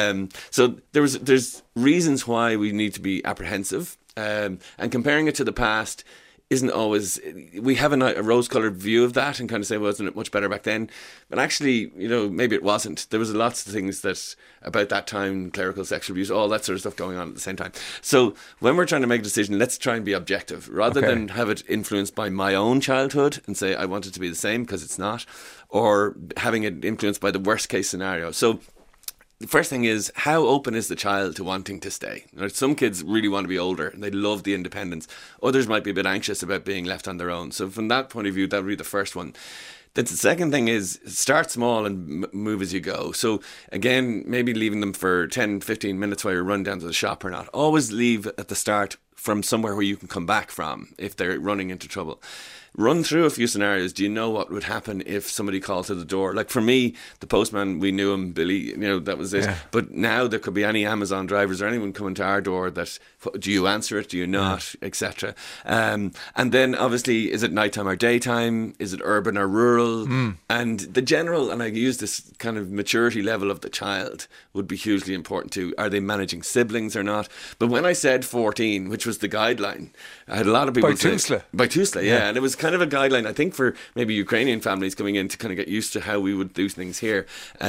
So there's reasons why we need to be apprehensive, and comparing it to the past isn't always. We have a rose-coloured view of that and kind of say, well, wasn't it much better back then? But actually, you know, maybe it wasn't. There was lots of things that about that time, clerical sexual abuse, all that sort of stuff going on at the same time. So when we're trying to make a decision, let's try and be objective rather than have it influenced by my own childhood and say I want it to be the same because it's not, or having it influenced by the worst case scenario. So the first thing is, how open is the child to wanting to stay? Now, some kids really want to be older and they love the independence. Others might be a bit anxious about being left on their own. So from that point of view, that would be the first one. Then the second thing is start small and move as you go. So again, maybe leaving them for 10, 15 minutes while you're running down to the shop or not. Always leave at the start from somewhere where you can come back from if they're running into trouble. Run through a few scenarios. Do you know what would happen if somebody called to the door? Like for me, the postman, we knew him, Billy, you know, that was it. Yeah. But now there could be any Amazon drivers or anyone coming to our door that, do you answer it? Do you not? Etc. And then obviously, is it nighttime or daytime? Is it urban or rural? And the general, and I use this kind of maturity level of the child would be hugely important too. Are they managing siblings or not? But when I said 14, which was the guideline, I had a lot of people
by Tusla.
By Tusla, yeah. And it was kind of a guideline, I think, for maybe Ukrainian families coming in to kind of get used to how we would do things here.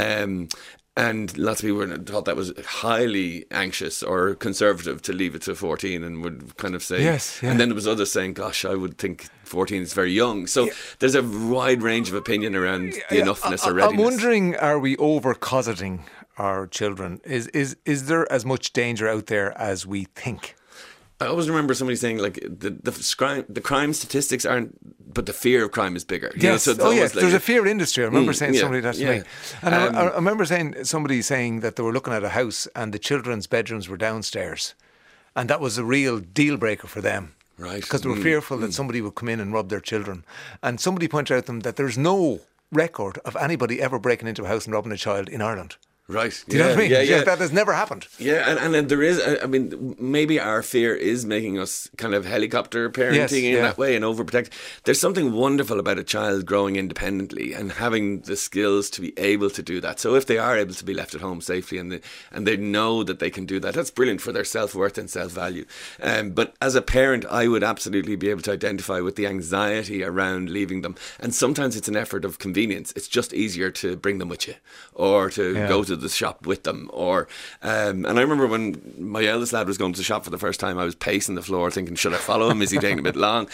And lots of people thought that was highly anxious or conservative to leave it to 14, and would kind of say,
Yes, yeah.
And then there was others saying, gosh, I would think 14 is very young. So there's a wide range of opinion around the enoughness or readiness.
I'm wondering, are we over-cosseting our children? Is there as much danger out there as we think?
I always remember somebody saying, like, the crime statistics aren't, but the fear of crime is bigger. You know,
Yes.
so it's
Yes.
almost like
There's a fear industry. I remember saying
yeah,
somebody that to
yeah.
me. And I remember somebody saying that they were looking at a house and the children's bedrooms were downstairs. And that was a real deal breaker for them.
Right.
Because they were fearful that somebody would come in and rob their children. And somebody pointed out to them that there's no record of anybody ever breaking into a house and robbing a child in Ireland.
Right.
Do you know what I mean?
Yeah.
That has never happened.
Yeah, and then there is, I mean, maybe our fear is making us kind of helicopter parenting
Yes,
in
yeah.
that way and overprotect. There's something wonderful about a child growing independently and having the skills to be able to do that. So if they are able to be left at home safely and they know that they can do that, that's brilliant for their self-worth and self-value. But as a parent, I would absolutely be able to identify with the anxiety around leaving them. And sometimes it's an effort of convenience. It's just easier to bring them with you or to go to the shop with them. Or and I remember when my eldest lad was going to the shop for the first time, I was pacing the floor thinking, should I follow him? Is he taking a bit long?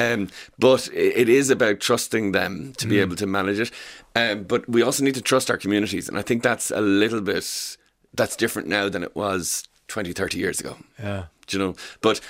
But it is about trusting them to be able to manage it. But we also need to trust our communities. And I think that's a little bit, that's different now than it was 20, 30 years ago.
Yeah.
Do you know? But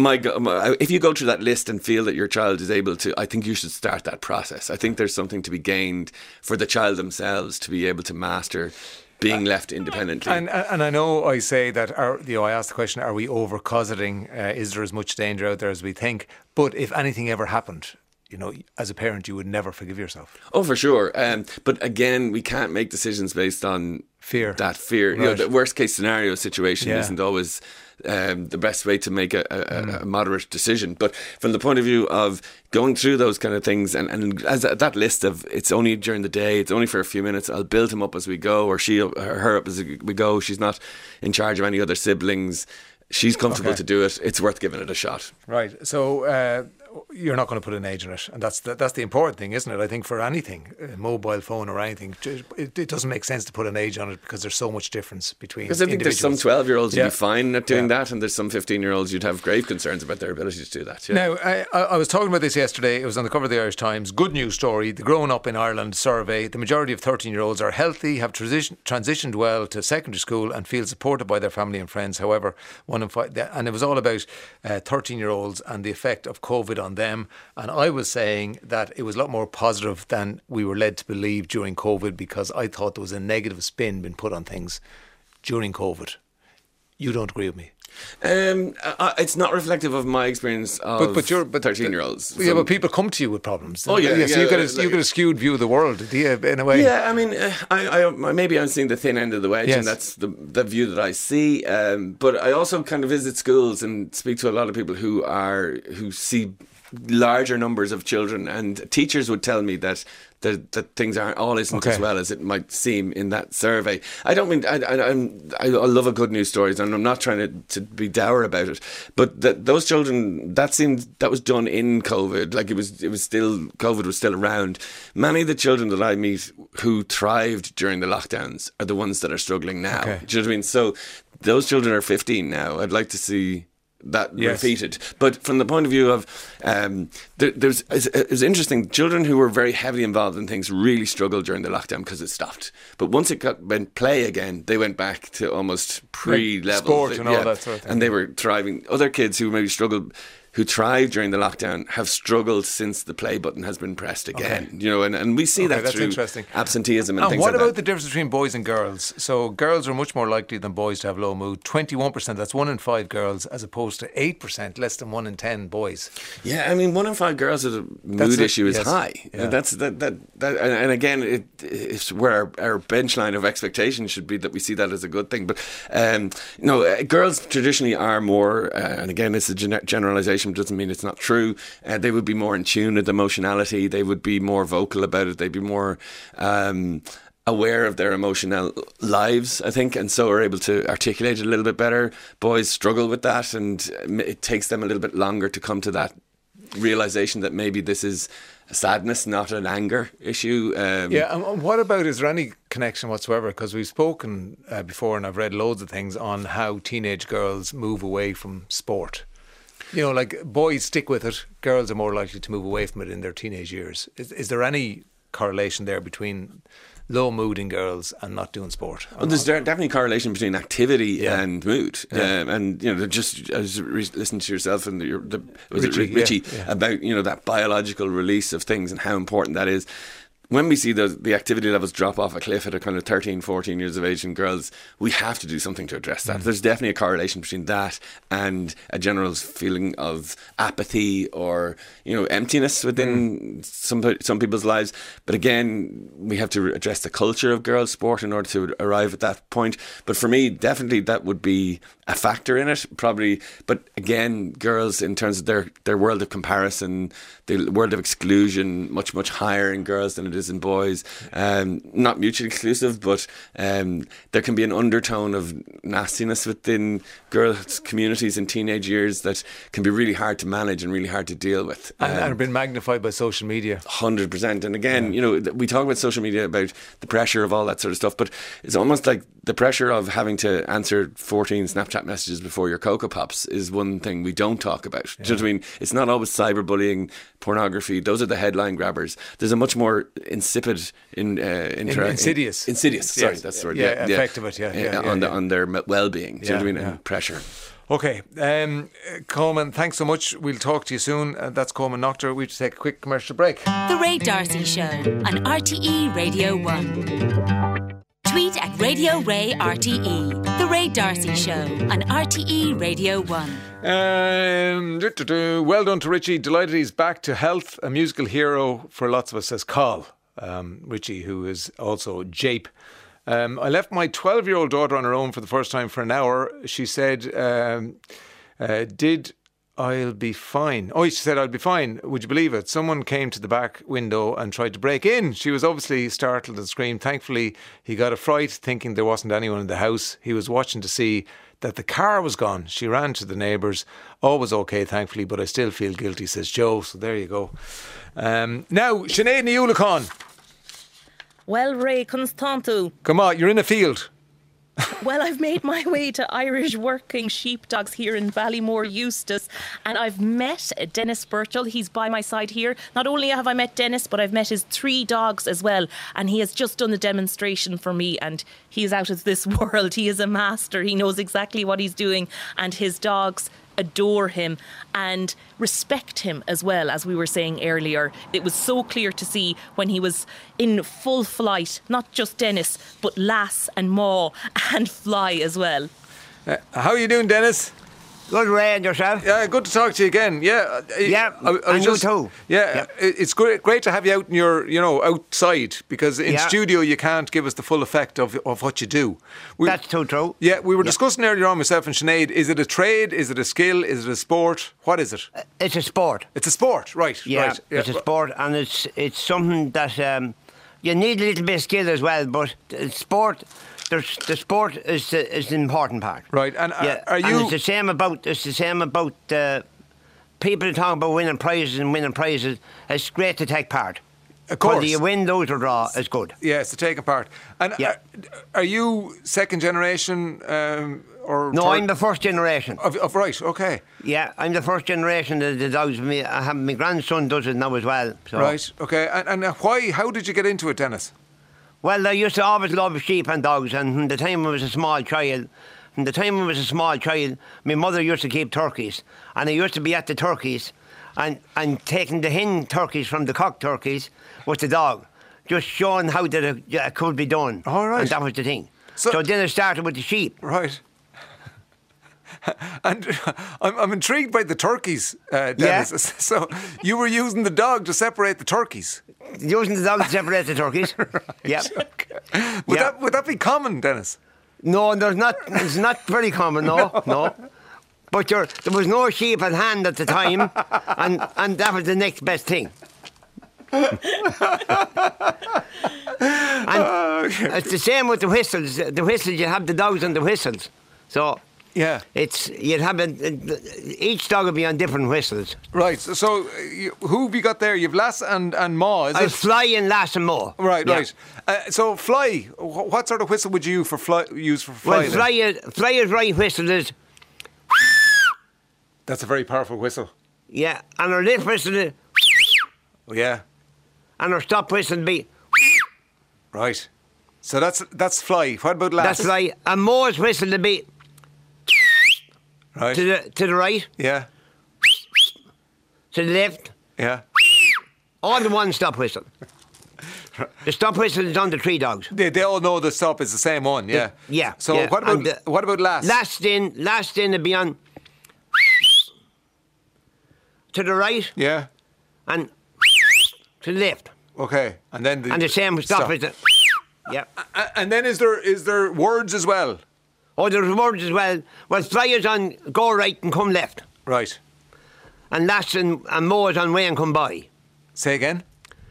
if you go through that list and feel that your child is able to, I think you should start that process. I think there's something to be gained for the child themselves to be able to master being left independently.
And I know I say that, I asked the question, are we over-cosseting? Is there as much danger out there as we think? But if anything ever happened, as a parent, you would never forgive yourself.
Oh, for sure. But again, we can't make decisions based on
fear.
That fear.
Right.
The worst case scenario situation isn't always the best way to make a moderate decision. But from the point of view of going through those kind of things, and as that list of, it's only during the day, it's only for a few minutes, I'll build him up as we go, or her up as we go. She's not in charge of any other siblings. She's comfortable to do it. It's worth giving it a shot.
Right. So you're not going to put an age on it, and that's the important thing, isn't it? I think for anything, a mobile phone or anything, it doesn't make sense to put an age on it because there's so much difference between.
Because I think there's some
individuals.
12-year-olds who'd be fine at doing that, and there's some 15-year-olds you'd have grave concerns about their ability to do that. Yeah.
Now, I was talking about this yesterday. It was on the cover of the Irish Times. Good news story. The Growing Up in Ireland survey. The majority of 13-year-olds are healthy, have transitioned well to secondary school, and feel supported by their family and friends. However, 1 in 5, and it was all about 13-year-olds and the effect of COVID on them. And I was saying that it was a lot more positive than we were led to believe during COVID, because I thought there was a negative spin being put on things during COVID. You don't agree with me?
It's not reflective of my experience of 13-year-olds.
Yeah, but people come to you with problems.
Oh, yeah.
So you get a skewed view of the world, do you, in a way?
Yeah, I mean, I maybe I'm seeing the thin end of the wedge,
Yes.
and that's the view that I see. But I also kind of visit schools and speak to a lot of people who see larger numbers of children, and teachers would tell me that things isn't as well as it might seem in that survey. I don't mean I love a good news stories, and I'm not trying to be dour about it. But those children, that was done in COVID. Like it was still, COVID was still around. Many of the children that I meet who thrived during the lockdowns are the ones that are struggling now.
Okay.
Do you know what I mean? So those children are 15 now. I'd like to see that repeated. But from the point of view of it was interesting, children who were very heavily involved in things really struggled during the lockdown because it stopped. But once it went play again, they went back to almost pre-level
sport and all that sort of thing.
and they were thriving. Other kids who maybe who thrived during the lockdown have struggled since the play button has been pressed again.
Okay.
And we see that
that's
through
interesting.
absenteeism and
And
things
what
like
about
that.
the difference between boys and girls? So girls are much more likely than boys to have low mood. 21%, that's 1 in 5 girls, as opposed to 8%, less than 1 in 10 boys.
Yeah, I mean, 1 in 5 girls with a mood issue is high.
Yeah.
That's and again, it's where our benchline of expectation should be, that we see that as a good thing. But girls traditionally are more, and again, it's a generalisation, doesn't mean it's not true. They would be more in tune with emotionality. They would be more vocal about it. They'd be more aware of their emotional lives, I think, and so are able to articulate it a little bit better. Boys struggle with that, and it takes them a little bit longer to come to that realization that maybe this is a sadness, not an anger issue.
Yeah, and what about, is there any connection whatsoever? Because we've spoken before, and I've read loads of things on how teenage girls move away from sport. You know, like boys stick with it, girls are more likely to move away from it in their teenage years. Is there any correlation there between low mood in girls and not doing sport?
Well, there's definitely a correlation between activity and mood. And, you know, just I was listening to yourself and Richie about, you know, that biological release of things and how important that is. When we see the activity levels drop off a cliff at a kind of 13, 14 years of age in girls, we have to do something to address that. There's definitely a correlation between that and a general feeling of apathy or, you know, emptiness within some people's lives. But again, we have to address the culture of girls' sport in order to arrive at that point. But for me, definitely that would be a factor in it, probably. But again, girls, in terms of their world of comparison, the world of exclusion, much, much higher in girls than it is in boys. Not mutually exclusive, but there can be an undertone of nastiness within girls' communities in teenage years that can be really hard to manage and really hard to deal with.
And have been magnified by social media.
100%. And again, you know, we talk about social media, about the pressure of all that sort of stuff, but it's almost like the pressure of having to answer 14 Snapchat messages before your Cocoa Pops is one thing we don't talk about. Do you know what I mean? It's not always cyberbullying, pornography. Those are the headline grabbers. There's a much more insipid,
insidious.
Sorry, that's the word.
Effect of it.
On their well-being. Do you know what I mean? And pressure.
Okay, Coleman, thanks so much. We'll talk to you soon. That's Coleman Noctor. We have to take a quick commercial break.
The Ray D'Arcy Show on RTE Radio 1. Tweet at Radio Ray RTE. The Ray D'Arcy Show on RTE Radio 1.
Well done to Richie. Delighted he's back to health. A musical hero for lots of us, says Carl. Richie, who is also Jape. I left my 12-year-old daughter on her own for the first time for an hour. She said, I'll be fine. Oh, she said, I'll be fine. Would you believe it? Someone came to the back window and tried to break in. She was obviously startled and screamed. Thankfully, he got a fright thinking there wasn't anyone in the house. He was watching to see that the car was gone. She ran to the neighbours. All was okay, thankfully, but I still feel guilty, says Joe. So there you go. Now, Sinead Niulicon.
Well, Ray Constantu.
Come on, you're in a field.
Well, I've made my way to Irish working sheepdogs here in Ballymore, Eustace, and I've met Dennis Birchall. He's by my side here. Not only have I met Dennis, but I've met his 3 dogs as well, and he has just done the demonstration for me, and he is out of this world. He is a master. He knows exactly what he's doing, and his dogs adore him and respect him as well, as we were saying earlier. It was so clear to see when he was in full flight, not just Dennis, but Lass and Maw and Fly as well.
How are you doing, Dennis?
Good, Ray, and yourself?
Yeah, good to talk to you again. Yeah,
and you too.
Yeah, it's great to have you out in your, outside, because in studio you can't give us the full effect of what you do.
That's too true.
Yeah, we were discussing earlier on, myself and Sinead, is it a trade, is it a skill, is it a sport? What is it?
It's a sport.
It's a sport, right.
Yeah,
right.
It's a sport, and it's something that you need a little bit of skill as well, but sport... The sport is the important part,
right? And are you?
And it's the same about people talk about winning prizes. It's great to take part.
Of course,
whether you win, lose or draw is good.
Yeah, it's to take part. And are you second generation or?
No, I'm the first generation.
Right, okay.
Yeah, I'm the first generation of the dogs. I have my grandson does it now as well. So.
Right, okay. And why? How did you get into it, Dennis?
Well, I used to always love sheep and dogs, and from the time I was a small child, my mother used to keep turkeys, and I used to be at the turkeys and taking the hen turkeys from the cock turkeys with the dog, just showing how that it could be done.
All right.
And that was the thing. So then I started with the sheep.
Right. And I'm intrigued by the turkeys, Dennis.
Yeah.
So you were using the dog to separate the turkeys?
Using the dog to separate the turkeys.
Right.
Yeah.
Okay. Would that be common, Dennis?
No, it's not very common, no. But there was no sheep at hand at the time, and that was the next best thing. And it's the same with the whistles. The whistles, you have the dogs and the whistles. So
Yeah.
You'd have each dog would be on different whistles.
Right. So who have you got there? You've Lass and Ma, is it?
Fly and Lass and Ma.
Right,
Yeah.
right. So Fly, what sort of whistle would you use for Fly?
Well,
then?
Fly's right whistle is.
That's a very powerful whistle.
Yeah, and our lift whistle is.
Oh, yeah.
And our stop whistle would be.
Right. So that's Fly. What about Lass?
That's Fly. And Ma's whistle would be.
Right.
To the right.
Yeah.
To the left.
Yeah.
All the one stop whistle. The stop whistle is on the 3 dogs.
They all know the stop is the same one, yeah.
Yeah.
So
yeah.
what about Lass?
Last in would be on. To the right.
Yeah.
And to the left.
Okay. And then
the same stop whistle. Yeah.
And then is there words as well?
Oh, there's words as well. Well, Fly is on go right and come left.
Right.
And Lass and Mo is on way and come by.
Say again?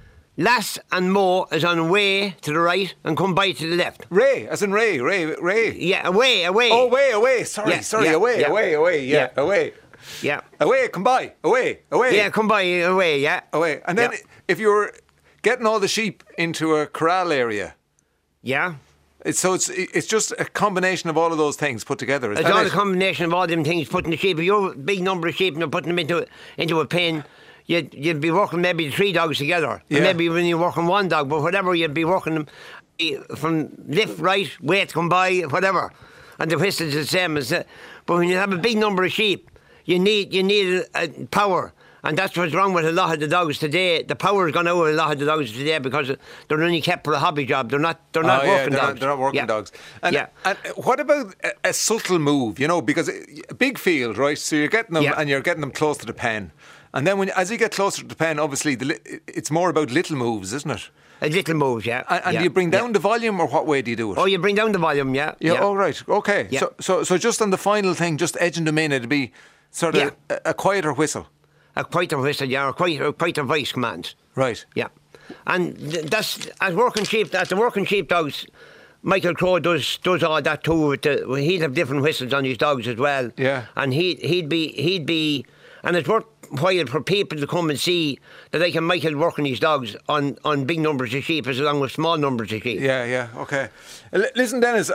Lass and Mo is on way to the right and come by to the left.
Ray, as in Ray.
Yeah, away.
Oh, away. Sorry, away. Yeah, away.
Yeah.
Away, come by. Away.
Yeah, come by, away, yeah.
Away. And then if you were getting all the sheep into a corral area.
Yeah.
It's just a combination of all of those things put together.
It's all a combination of all them things put in the sheep. If you have a big number of sheep and you're putting them into a pen, you'd be working maybe 3 dogs together.
Yeah.
And maybe when you're working 1 dog, but whatever, you'd be working them from left, right, wait, come by, whatever. And the whistle's the same as that. But when you have a big number of sheep, you need power. And that's what's wrong with a lot of the dogs today. The power's gone out of a lot of the dogs today because they're only kept for a hobby job. They're not working dogs.
They're not working dogs. And what about a subtle move? You know, because a big field, right? So you're getting them and you're getting them close to the pen. And then as you get closer to the pen, obviously it's more about little moves, isn't it?
Little moves, yeah.
And do you bring down the volume, or what way do you do it?
Oh, you bring down the volume, yeah.
Yeah. Oh, right. Okay.
Yeah.
So just on the final thing, just edging them in, it'd be sort of a quieter whistle.
A quieter whistle, yeah, or quieter voice commands.
Right.
Yeah. And that's as the working sheep dogs. Michael Crowe does all that too. He'd have different whistles on his dogs as well.
Yeah.
And he'd be, and it's worthwhile for people to come and see that they can Michael working his dogs on big numbers of sheep as long with small numbers of sheep.
Yeah. Okay. Listen, Dennis,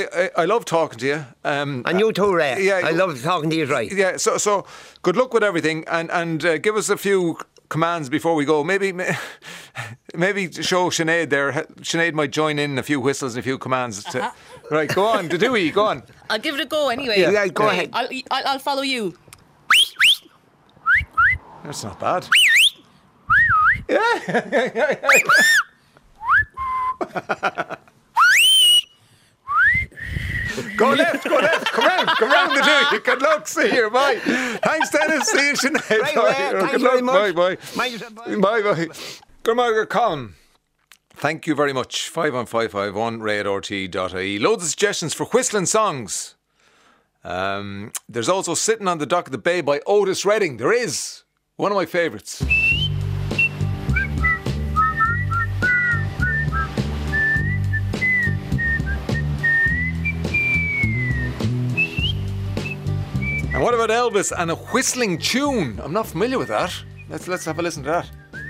I love talking to you.
And you too, Ray.
Yeah.
I love talking to you, right?
Yeah. So good luck with everything, and give us a few commands before we go. Maybe show Sinead there. Sinead might join in a few whistles and a few commands. Right, go on, Dewey, go on.
I'll give it a go anyway.
Yeah, go ahead.
I'll follow you.
That's not bad. Go left. Come round the Dewey. Good luck. See you. Bye. Thanks, Dennis. See you, Sinead.
Right, thanks very much.
Bye.
Mind yourself, bye.
Bye. Good Colin. Thank you very much. 51551 ray@rte.ie. Loads of suggestions for whistling songs. There's also Sitting on the Dock of the Bay by Otis Redding. There is. One of my favourites. And what about Elvis and a whistling tune? I'm not familiar with that. Let's have a listen to that.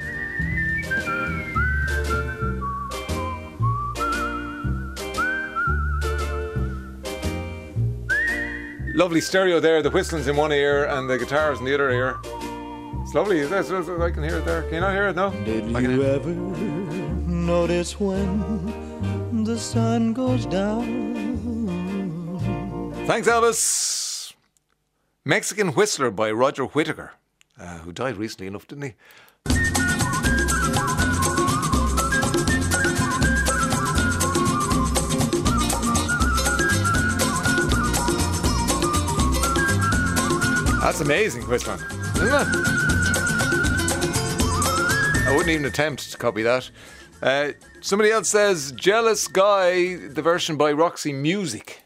Lovely stereo there. The whistling's in one ear and the guitar's in the other ear. It's lovely. I can hear it there. Can you not hear it? No?
Did you ever notice when the sun goes down?
Thanks, Elvis. Mexican Whistler by Roger Whittaker, who died recently enough, didn't he? That's amazing whistling, isn't it? I wouldn't even attempt to copy that. Somebody else says Jealous Guy, the version by Roxy Music.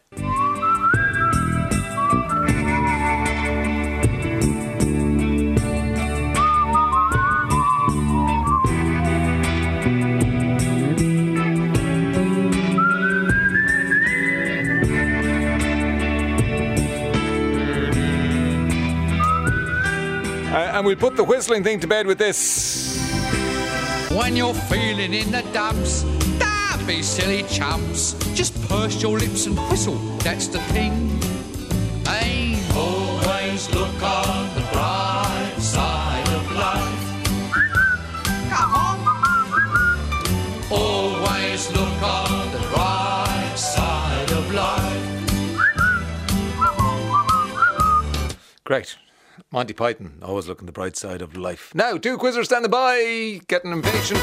And we'll put the whistling thing to bed with this.
When you're feeling in the dumps, don't be silly chumps. Just purse your lips and whistle, that's the thing. Hey, always look on the bright side of life. Come on. Always look on the bright side of life.
Great. Monty Python, always looking the bright side of life. Now, 2 quizzers standing by, getting impatient.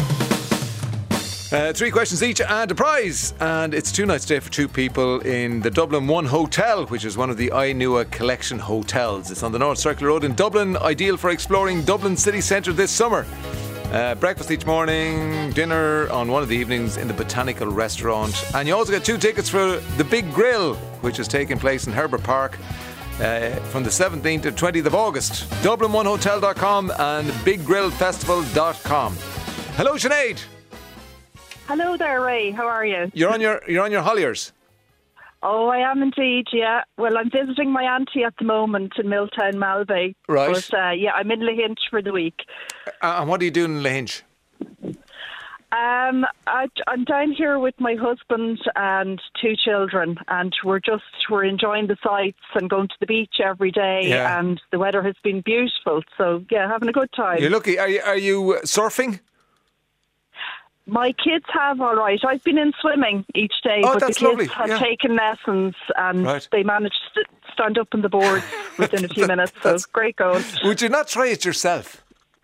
3 questions each and a prize. And it's 2 nights stay for 2 people in the Dublin One Hotel, which is one of the Ainua Collection hotels. It's on the North Circular Road in Dublin, ideal for exploring Dublin city centre this summer. Breakfast each morning, dinner on one of the evenings in the Botanical Restaurant. And you also get 2 tickets for the Big Grill, which is taking place in Herbert Park from the 17th to 20th of August. DublinOneHotel.com and BigGrillFestival.com. Hello, Sinead.
Hello there, Ray. How are you?
You're on your Holliers.
Oh, I am indeed, yeah. Well, I'm visiting my auntie at the moment in Milltown, Malbay.
Right.
But, I'm in Lahinch for the week.
And what are you doing in Lahinch?
I'm down here with my husband and 2 children, and we're enjoying the sights and going to the beach every day, and the weather has been beautiful. So, yeah, having a good time.
You're lucky. Are you surfing?
My kids have, all right. I've been in swimming each day, but the kids
lovely.
have taken lessons, and they managed to stand up on the board within a few minutes. So great going.
Would you not try it yourself?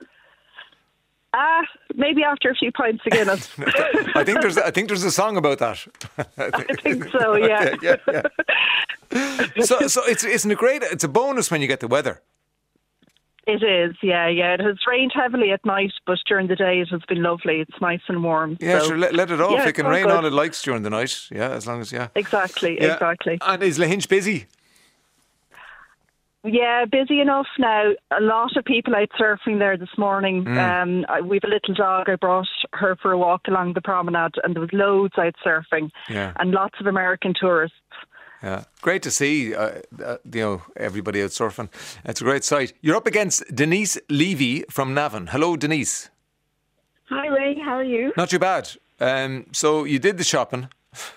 Maybe after a few pints of Guinness.
I think there's a song about that.
I think so. Yeah.
yeah. So isn't it great? It's a bonus when you get the weather.
It is, yeah. It has rained heavily at night, but during the day it has been lovely. It's nice and warm.
Yeah,
so,
sure, let it off.
Yeah,
it can rain all it likes during the night. Yeah, as long as,
Exactly.
And is Lahinch busy?
Yeah, busy enough now. A lot of people out surfing there this morning. We've a little dog. I brought her for a walk along the promenade, and there was loads out surfing.
Yeah.
And lots of American tourists.
Yeah, great to see everybody out surfing. It's a great sight. You're up against Denise Levy from Navan. Hello, Denise.
Hi, Ray. How are you?
Not too bad. So you did the shopping.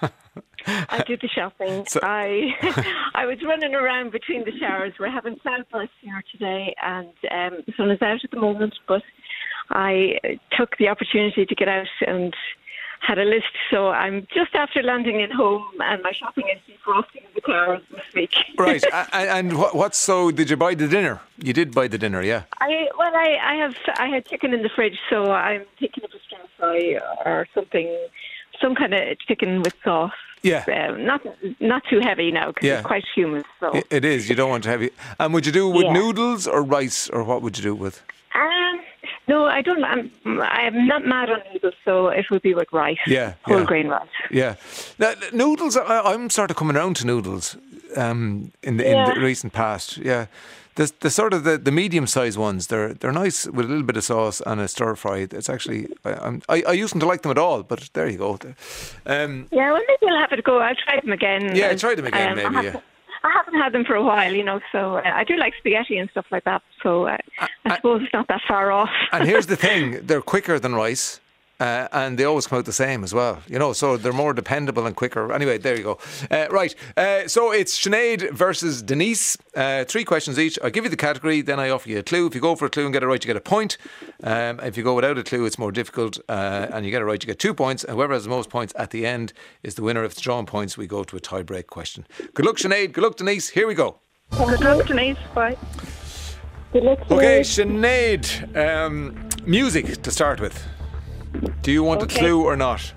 I did the shopping. I was running around between the showers. We're having southwest here today, and the sun is out at the moment. But I took the opportunity to get out and had a list, so I'm just after landing in home, and my shopping is defrosting the cars this week.
Right, and so did you buy the dinner? You did buy the dinner, yeah.
I had chicken in the fridge, so I'm thinking of a stir fry or something, some kind of chicken with sauce.
Yeah.
Not too heavy now because it's quite humid. So
it is. You don't want to heavy. And would you do it with noodles or rice, or what would you do it with?
No, I don't. I'm not mad on noodles, so it would be with rice. Whole grain rice.
Yeah. Now, noodles, I'm sort of coming around to noodles in the recent past. Yeah. The sort of the medium-sized ones, they're nice with a little bit of sauce and a stir fry. It's actually, I used to like them at all, but there you go.
Well, maybe I'll have it go. I'll try them again.
Yeah, try them again, maybe.
I haven't had them for a while, so I do like spaghetti and stuff like that. So I suppose it's not that far off.
And here's the thing: they're quicker than rice. And they always come out the same as well, so they're more dependable and quicker. Anyway, there you go. Right, so it's Sinead versus Denise. 3 questions each. I give you the category, then I offer you a clue. If you go for a clue and get it right, you get a point. If you go without a clue, it's more difficult, and you get it right, you get 2 points. And whoever has the most points at the end is the winner. If it's drawing points, we go to a tie-break question. Good luck, Sinead. Good luck, Denise. Here we go.
Good luck, Denise. Bye.
Good luck, Sinead.
Okay, Sinead. Music to start with. Do you want a clue or not?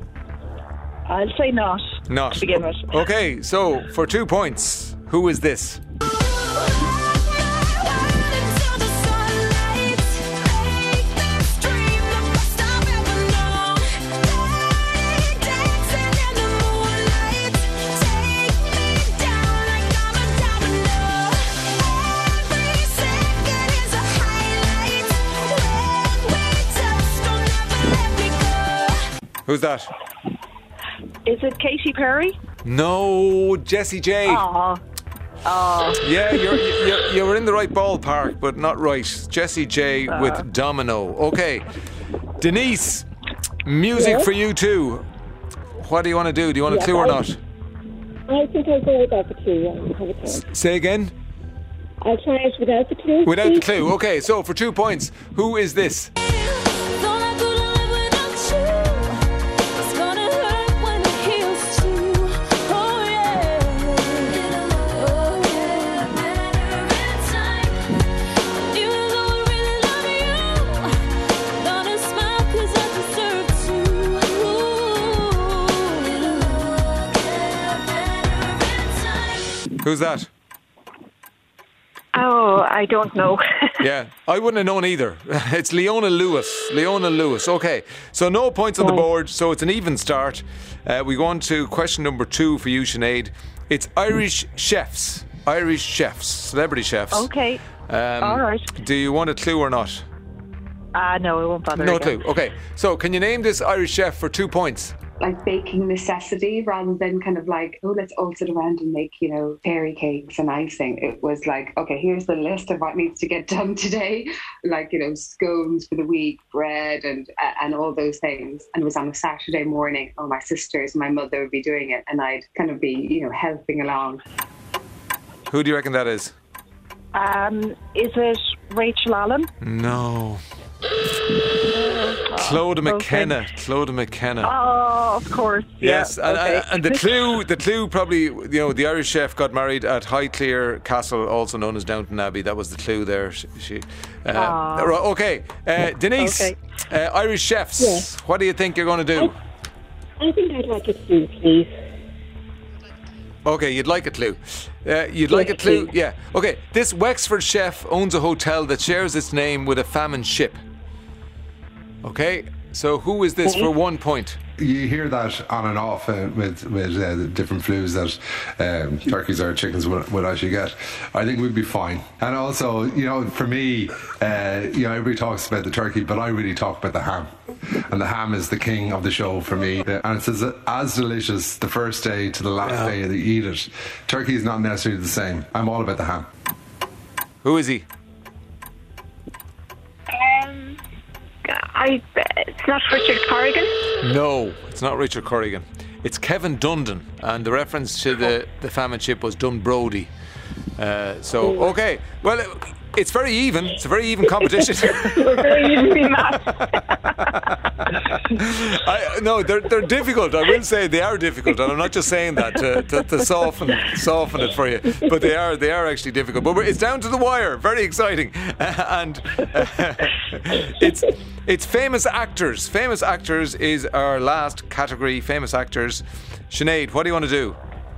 I'll say not.
Not.
To begin with.
Okay, so for 2 points, who is this? Who's that?
Is it Katy Perry?
No, Jessie J.
Aw. Oh.
Yeah, you were in the right ballpark, but not right. Jessie J with Domino. Okay, Denise, music for you too. What do you want to do? Do you want a clue or not?
I think I'll go without the clue.
Say again?
I'll try it without the clue.
Without the clue. Okay, so for 2 points, who is this? Who's that?
Oh, I don't know.
Yeah, I wouldn't have known either. It's Leona Lewis. Okay, so no points on the board, so it's an even start. We go on to question number 2 for you, Sinead. It's Irish chefs, celebrity chefs.
Okay. All right.
Do you want a clue or not?
No, I won't bother.
No
again.
clue. Okay, so can you name this Irish chef for 2 points?
Like baking necessity rather than kind of like, oh, let's all sit around and make, fairy cakes and icing. It was like, okay, here's the list of what needs to get done today. Like, scones for the week, bread and all those things. And it was on a Saturday morning. Oh, my sisters, my mother would be doing it and I'd kind of be, helping along.
Who do you reckon that is?
Is it Rachel Allen?
No. Clodagh McKenna. Clodagh McKenna.
Oh, of course.
Yes,
yeah,
and the clue probably, the Irish chef got married at Highclere Castle, also known as Downton Abbey. That was the clue there. Okay, Denise,
Okay.
Irish chefs.
Yeah.
What do you think you're going to do?
I think I'd like a clue, please.
Okay, you'd like a clue. Like a clue?
Please.
Yeah. Okay, this Wexford chef owns a hotel that shares its name with a famine ship. Okay, so who is this for 1 point?
You hear that on and off with the different flus that turkeys or chickens would actually get. I think we'd be fine. And also, for me, everybody talks about the turkey, but I really talk about the ham. And the ham is the king of the show for me. And it's as delicious the first day to the last day that you eat it. Turkey is not necessarily the same. I'm all about the ham.
Who is he?
It's not Richard Corrigan?
No, it's not Richard Corrigan. It's Kevin Dundon, and the reference to the famine ship was Dunbrody. Okay, well, it's very even. It's a very even competition.
We're very evenly matched.
No, they're difficult. I will say they are difficult, and I'm not just saying that to soften it for you. But they are actually difficult. But it's down to the wire. Very exciting, and it's famous actors. Famous actors is our last category. Famous actors. Sinead, what do you want to do?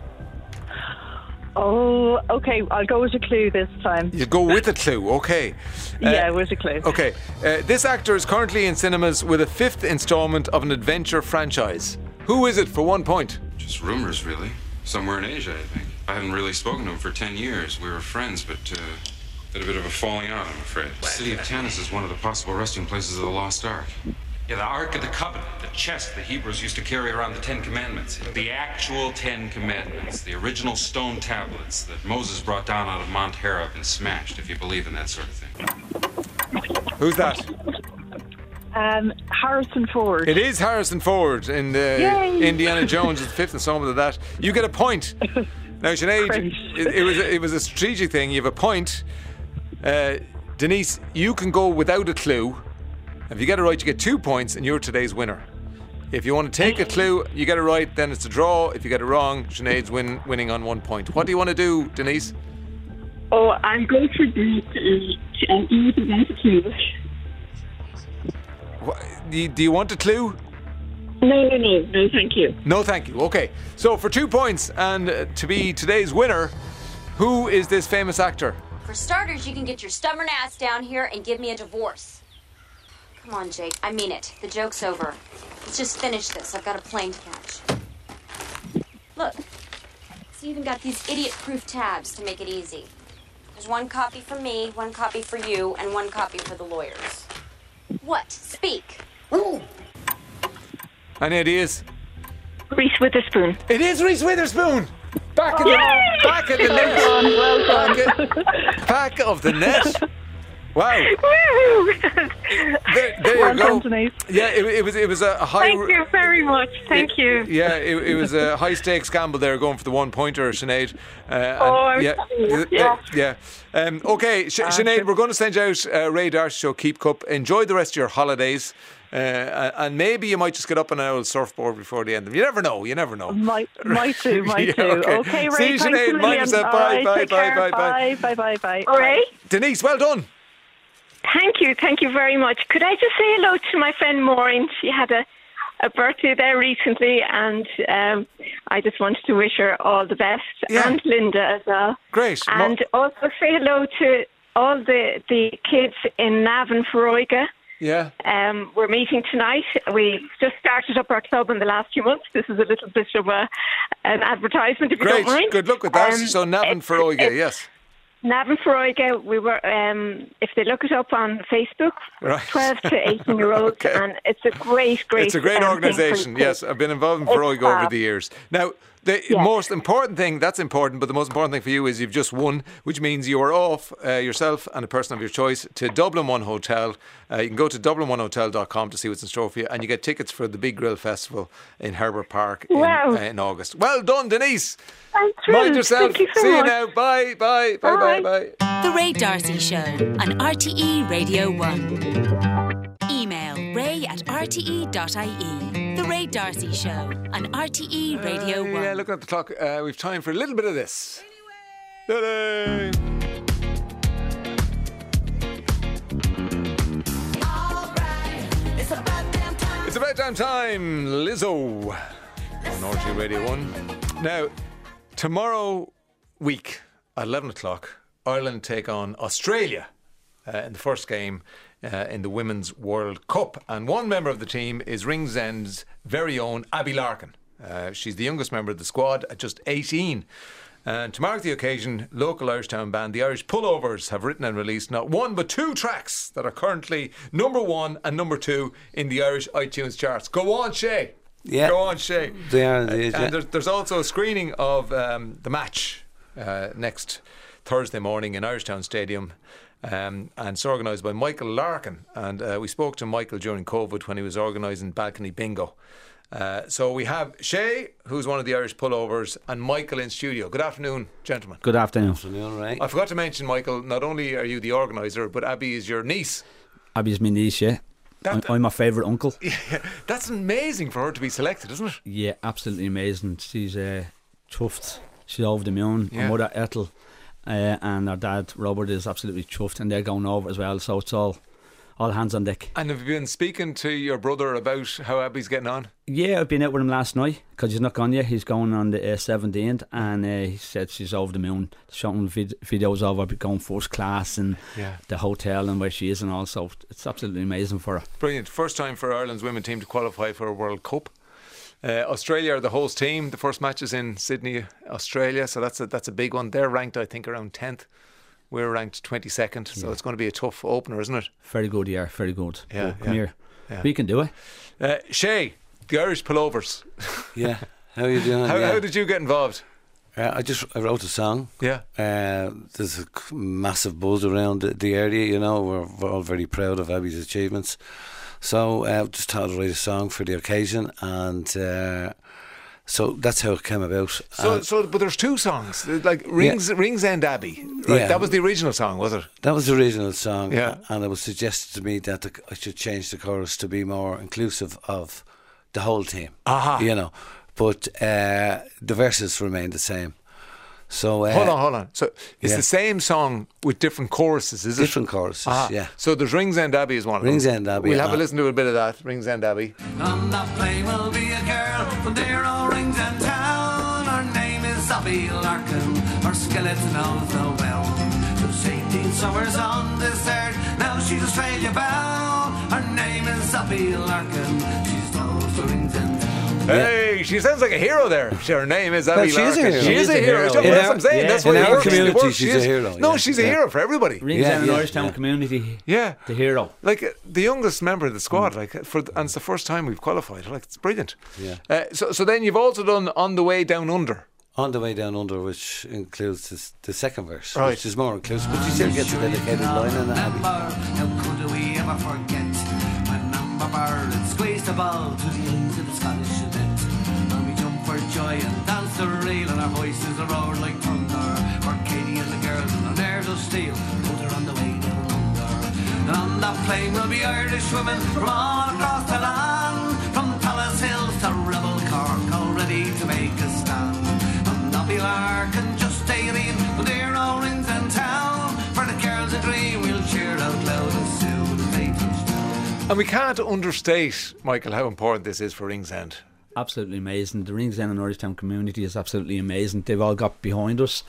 Oh, okay. I'll go with a clue this time.
You go with a clue, okay.
Yeah, with a clue.
Okay. This actor is currently in cinemas with a 5th installment of an adventure franchise. Who is it for 1 point?
Just rumors, really. Somewhere in Asia, I think. I haven't really spoken to him for 10 years. We were friends, but had a bit of a falling out, I'm afraid. The city of Tanis is one of the possible resting places of the Lost Ark.
Yeah, the Ark of the Covenant, the chest the Hebrews used to carry around the 10 Commandments. The actual 10 Commandments, the original stone tablets that Moses brought down out of Mount Horeb and smashed, if you believe in that sort of thing.
Who's that?
Harrison Ford.
It is Harrison Ford in Indiana Jones, the 5th installment of that. You get a point. Now, Sinead, it was a strategic thing. You have a point. Denise, you can go without a clue. If you get it right, you get 2 points, and you're today's winner. If you want to take a clue, you get it right, then it's a draw. If you get it wrong, Sinead's winning on 1 point. What do you want to do, Denise?
Oh, I'm going for the clue.
Do you want a clue?
No, thank you.
No, thank you. Okay, so for 2 points, and to be today's winner, who is this famous actor?
For starters, you can get your stubborn ass down here and give me a divorce. Come on, Jake. I mean it. The joke's over. Let's just finish this. I've got a plane to catch. Look. It's even got these idiot-proof tabs to make it easy. There's 1 copy for me, 1 copy for you, and 1 copy for the lawyers. What? Speak.
Any ideas?
Reese Witherspoon.
It is Reese Witherspoon! Back of the net.
Well done.
Back of the net. Wow. There you go.
Denise.
Yeah, it was a high.
Thank you very much. Thank you.
Yeah, it was a high stakes gamble there, going for the 1 pointer, Sinead. Yeah. Okay, Sinead, we're going to send you out Ray Darcy Show Keep Cup. Enjoy the rest of your holidays. And maybe you might just get up on an old surfboard before the end of them. You never know.
Might do. Okay, Ray.
See you, Sinead. Mind yourself.
Bye.
All right.
Denise, well done.
Thank you very much. Could I just say hello to my friend Maureen? She had a birthday there recently, and I just wanted to wish her all the best, and Linda as well.
Great.
And also say hello to all the kids in Navan, Feroiga.
Yeah.
We're meeting tonight. We just started up our club in the last few months. This is a little bit of an advertisement, if you don't mind.
Good luck with that. So Navan, Feroiga, yes.
Navan Feroiga, we were, if they look it up on Facebook, 12 to 18-year-olds, and it's a great
It's a great organisation, yes. I've been involved in Feroiga over the years. Now, the most important thing, that's important, but the most important thing for you is you've just won, which means you are off, yourself and a person of your choice, to Dublin One Hotel. You can go to DublinOneHotel.com to see what's in store for you, and you get tickets for the Big Grill Festival in Herbert Park in August. Well done, Denise. Mind yourself.
Thank you so
See
much.
you now. Bye.
The Ray Darcy Show on RTE Radio 1. Email ray@rte.ie. The Ray Darcy Show on RTE Radio 1.
Yeah, looking at the clock, we've time for a little bit of this. Ta-da! It's about damn time, Lizzo on RTE Radio 1. Now, tomorrow week at 11 o'clock, Ireland take on Australia in the first game in the Women's World Cup. And one member of the team is Ringsend's very own Abby Larkin. She's the youngest member of the squad at just 18. And to mark the occasion, local Irish town band, the Irish Pullovers, have written and released not one but two tracks that are currently number 1 and number 2 in the Irish iTunes charts. Go on, Shay.
Yeah.
Go on, Shay.
They are indeed,
and there's also a screening of the match next Thursday morning in Irishtown Stadium. And it's organised by Michael Larkin. And we spoke to Michael during COVID when he was organising Balcony Bingo. So we have Shay, who's one of the Irish Pullovers, and Michael in studio. Good afternoon, gentlemen.
Good afternoon. Right.
I forgot to mention, Michael, not only are you the organiser, but Abby is your niece.
Abby's my niece, yeah. I'm my favourite uncle.
Yeah, that's amazing for her to be selected, isn't it?
Yeah, absolutely amazing. She's chuffed. She's over the moon.
Yeah.
Her mother, Ethel, and her dad, Robert, is absolutely chuffed, and they're going over as well. So it's all hands on deck.
And have you been speaking to your brother about how Abby's getting on?
Yeah, I've been out with him last night because he's not gone yet. He's going on the 17th, and he said she's over the moon. Showing videos of her going first class and the hotel and where she is and all. So it's absolutely amazing for her.
Brilliant. First time for Ireland's women team to qualify for a World Cup. Australia are the host team. The first match is in Sydney, Australia, so that's a big one. They're ranked, I think, around 10th. We're ranked 22nd, so it's going to be a tough opener, isn't it?
Very good, yeah, very good.
Yeah,
come here. Yeah. We can do it.
Shay, the Irish Pullovers.
Yeah, how are you doing?
How did you get involved?
I wrote a song.
Yeah.
There's a massive buzz around the area, you know. We're all very proud of Abby's achievements. So I just thought I'd write a song for the occasion, and so that's how it came about.
But there's two songs, like Ringsend Abbey. Right?
Yeah.
That was the original song, was it?
That was the original song.
Yeah.
And it was suggested to me that I should change the chorus to be more inclusive of the whole team.
Aha.
You know, but the verses remain the same. So
hold on. So it's the same song with different choruses, is it?
Different choruses, yeah.
So there's Ringsend Abbey is one of them.
Ringsend Abbey.
We'll have a listen to a bit of that. Ringsend Abbey.
On that plane will be a girl from there all Ringsend town. Her name is Abby Larkin. Her skeleton of the well. There's 18 summers on this earth. Now she's Australia bound. Her name is Abby Larkin. She's close to Ringsend town.
Hey, she sounds like a hero there. Her name is Abby Larkin.
She is a hero.
That's what I'm saying. That's what
in our
works.
community, she's a hero.
No, she's a hero for everybody.
Ringsend Irishtown community.
Yeah,
the hero.
Like the youngest member of the squad. And it's the first time we've qualified. Like, it's brilliant.
Yeah.
So then you've also done On the Way Down Under.
On the Way Down Under, which includes the second verse,
right,
which is more inclusive, but you still get the dedicated line in it.
How could we ever forget when Amber Barrett squeezed the ball to the ends of the Scottish net? And we jumped for joy and danced the reel, and our voices roared like thunder. For Katie and the girls in the nerves of steel, put her on the way down under. And on that plane will be Irish women from all across the land, from Palace Hills to Rebel Cork, all ready to make a stand. Nobby Larkin, just 18, but they're all rings in town. For the girls of Green, we'll cheer out loud as soon as they touch down.
And we can't understate, Michael, how important this is for Ringsend.
Absolutely amazing. The Ringsend and Irishtown community is absolutely amazing. They've all got behind us.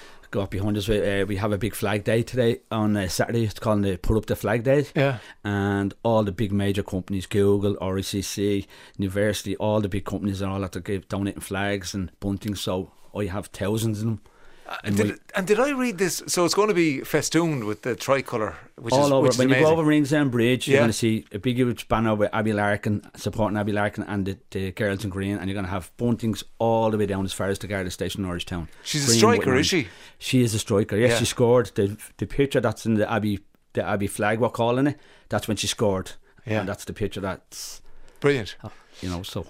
We have a big flag day today on Saturday. It's called the Put Up the Flag Day.
Yeah.
And all the big major companies, Google, RICC, University, all the big companies are all at to donating flags and bunting. So I have thousands of them.
Did I read this? So it's going to be festooned with the tricolour, which
all
is
over.
Which
When
is
you go over Ringsend Bridge, you're
Yeah.
going to see a big huge banner with Abby Larkin, supporting Abby Larkin and the girls in green, and you're going to have buntings all the way down as far as the Garda Station in Irishtown.
She's a
Green,
striker,
white,
is she?
She is a striker. Yes,
Yeah.
she scored. The picture that's in the Abbey flag, we're calling it. That's when she scored.
Yeah.
And that's the picture that's
brilliant.
So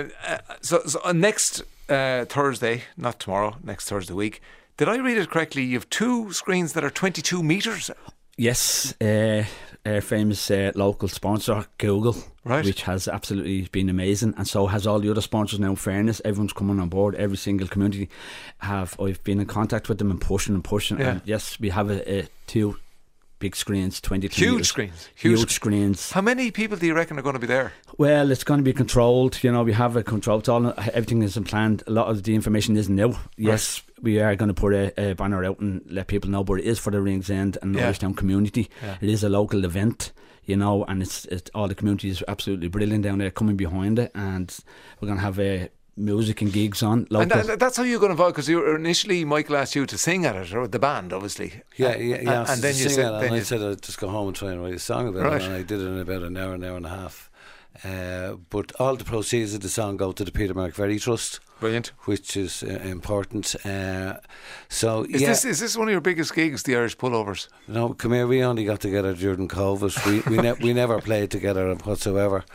next Thursday, not tomorrow, next Thursday week. Did I read it correctly? You have 2 screens that are 22 metres.
Yes, our famous local sponsor, Google,
right,
which has absolutely been amazing, and so has all the other sponsors now. In fairness, everyone's coming on board. Every single community I've been in contact with them and pushing.
Yeah.
And yes, we have 2 big screens, 22
Huge
meters.
screens.
Huge screens.
How many people do you reckon are going to be there?
Well, it's going to be controlled. We have it controlled. Everything isn't planned. A lot of the information isn't new. Yes, we are going to put a banner out and let people know, but it is for the Ringsend and Irishtown community.
Yeah.
It is a local event, and it's all the community is absolutely brilliant down there coming behind it, and we're going to have music and gigs on local.
And that's how you're going to vote, because initially Michael asked you to sing at it, or the band, obviously.
Yeah.
And then you said,
I said I'd just go home and try and write a song about
Right.
it, and I did it in about an hour and a half. But all the proceeds of the song go to the Peter McVerry Trust.
Brilliant.
Which is important.
Is this one of your biggest gigs, the Irish Pullovers?
No, come here. We only got together during COVID. We never played together whatsoever.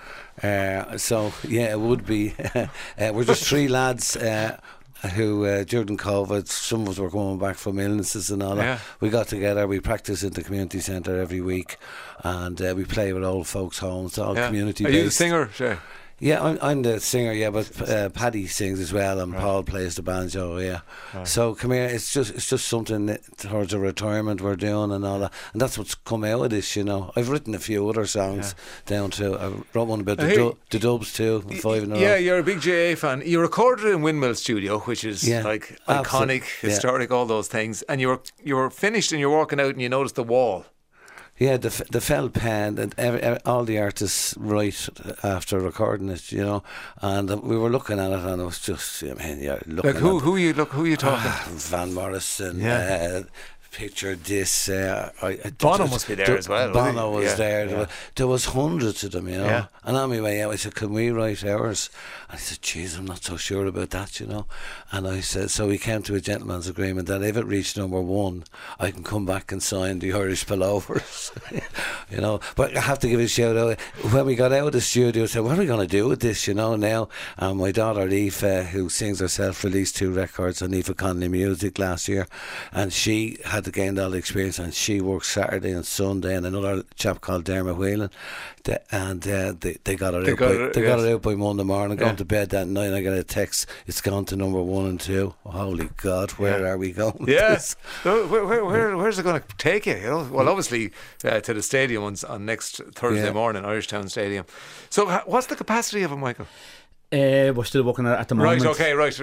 It would be. We're just 3 lads. Who during COVID, some of us were coming back from illnesses and all that.
Yeah.
We got together, we practice in the community centre every week, and we play with old folks' homes, all community based.
Are you the singer, Shay?
Yeah, I'm the singer, but Paddy sings as well, and Paul plays the banjo,
Right.
So come here, it's just something that towards a retirement we're doing and all that, and that's what's come out of this, I've written a few other songs down to, I wrote one about the Dubs too, 5 in a row.
Yeah, you're a big JA fan. You recorded it in Windmill Studio, which is like iconic, historic, all those things, and you were finished and you're walking out and you noticed the wall.
Yeah, the felt pen, and all the artists write after recording it, and we were looking at it, and it was just, you're looking
like who are you talking?
Van Morrison. Picture this.
Bono must be there as well.
Bono was there. There was hundreds of them,
Yeah.
And on my way out, I said, "Can we write ours?" And he said, "Geez, I'm not so sure about that, And I said, so we came to a gentleman's agreement that if it reached number 1, I can come back and sign the Irish Pullovers. But I have to give a shout out. When we got out of the studio, I said, "What are we going to do with this?" Now. And my daughter Aoife, who sings herself, released 2 records on Aoife Connolly Music last year, and she had to gain all the experience, and she worked Saturday and Sunday, and another chap called Dermot Whelan, and they got her got it out by Monday morning. Going to bed that night, I got a text, it's gone to number 1 and 2. Holy God, where are we going?
Yes. Where's it going to take you? Well, obviously to the stadium on next Thursday morning, Irishtown Stadium. So what's the capacity of it, Michael?
We're still working at the moment.
Right, okay, right.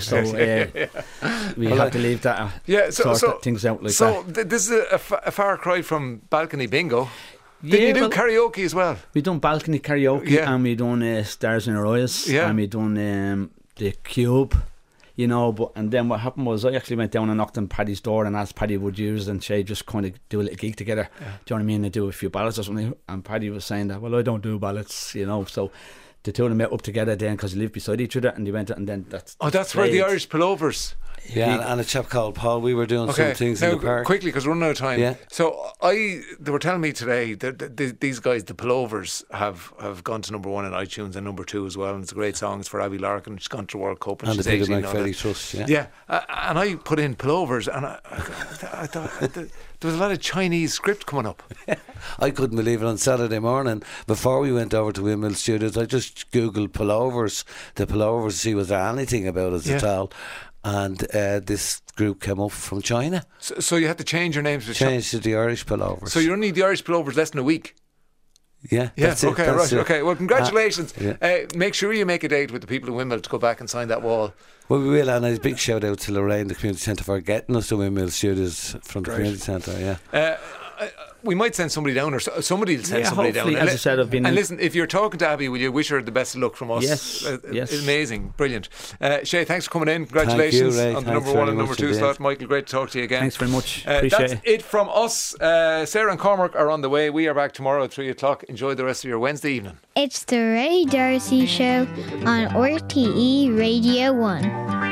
We have to leave that. Sort things out like that.
So this is a far cry from balcony bingo. Did you do karaoke as well?
We done balcony karaoke, and we done Stars in Our Eyes, and we done the Cube. And then what happened was I actually went down and knocked on Paddy's door and asked Paddy would use and Shay just kind of do a little gig together. Do you know what I mean? And do a few ballads or something. And Paddy was saying that, well, I don't do ballads, so the two of them met up together then because they lived beside each other, and they went and then that's.
Oh, that's where the Irish Pullovers.
Yeah, and a chap called Paul. We were doing some things in the park.
Quickly, because we're running out of time.
Yeah.
So they were telling me today that these guys, the Pullovers, have gone to number 1 in iTunes and number 2 as well. And it's a great song. It's for Abby Larkin. She's gone to World Cup and she's
the Peter
18.
McFerry Trust. Yeah.
Yeah. And I put in Pullovers, and I thought there was a lot of Chinese script coming up.
I couldn't believe it on Saturday morning. Before we went over to Windmill Studios, I just googled Pullovers, to see was there anything about us at all. And this group came up from China.
So you had to change your names to
the Irish Pullovers.
So you're only the Irish Pullovers less than a week.
Yeah, that's it.
Okay, right. Okay, well, congratulations. Make sure you make a date with the people in Windmill to go back and sign that wall.
Well, we will, and a big shout out to Lorraine, the Community Centre, for getting us to Windmill Studios from the Community Centre. Yeah.
We might send somebody down, or somebody will send somebody down.
As I said, I've been.
And listen, if you're talking to Abby, will you wish her the best of luck from us?
Yes.
Amazing, brilliant. Shay, thanks for coming in. Congratulations on the number 1 and number 2 slot. Michael, great to talk to you again.
Thanks very much. Appreciate
that's it from us. Sarah and Cormac are on the way. We are back tomorrow at 3 o'clock. Enjoy the rest of your Wednesday evening.
It's the Ray Darcy Show on RTE Radio 1.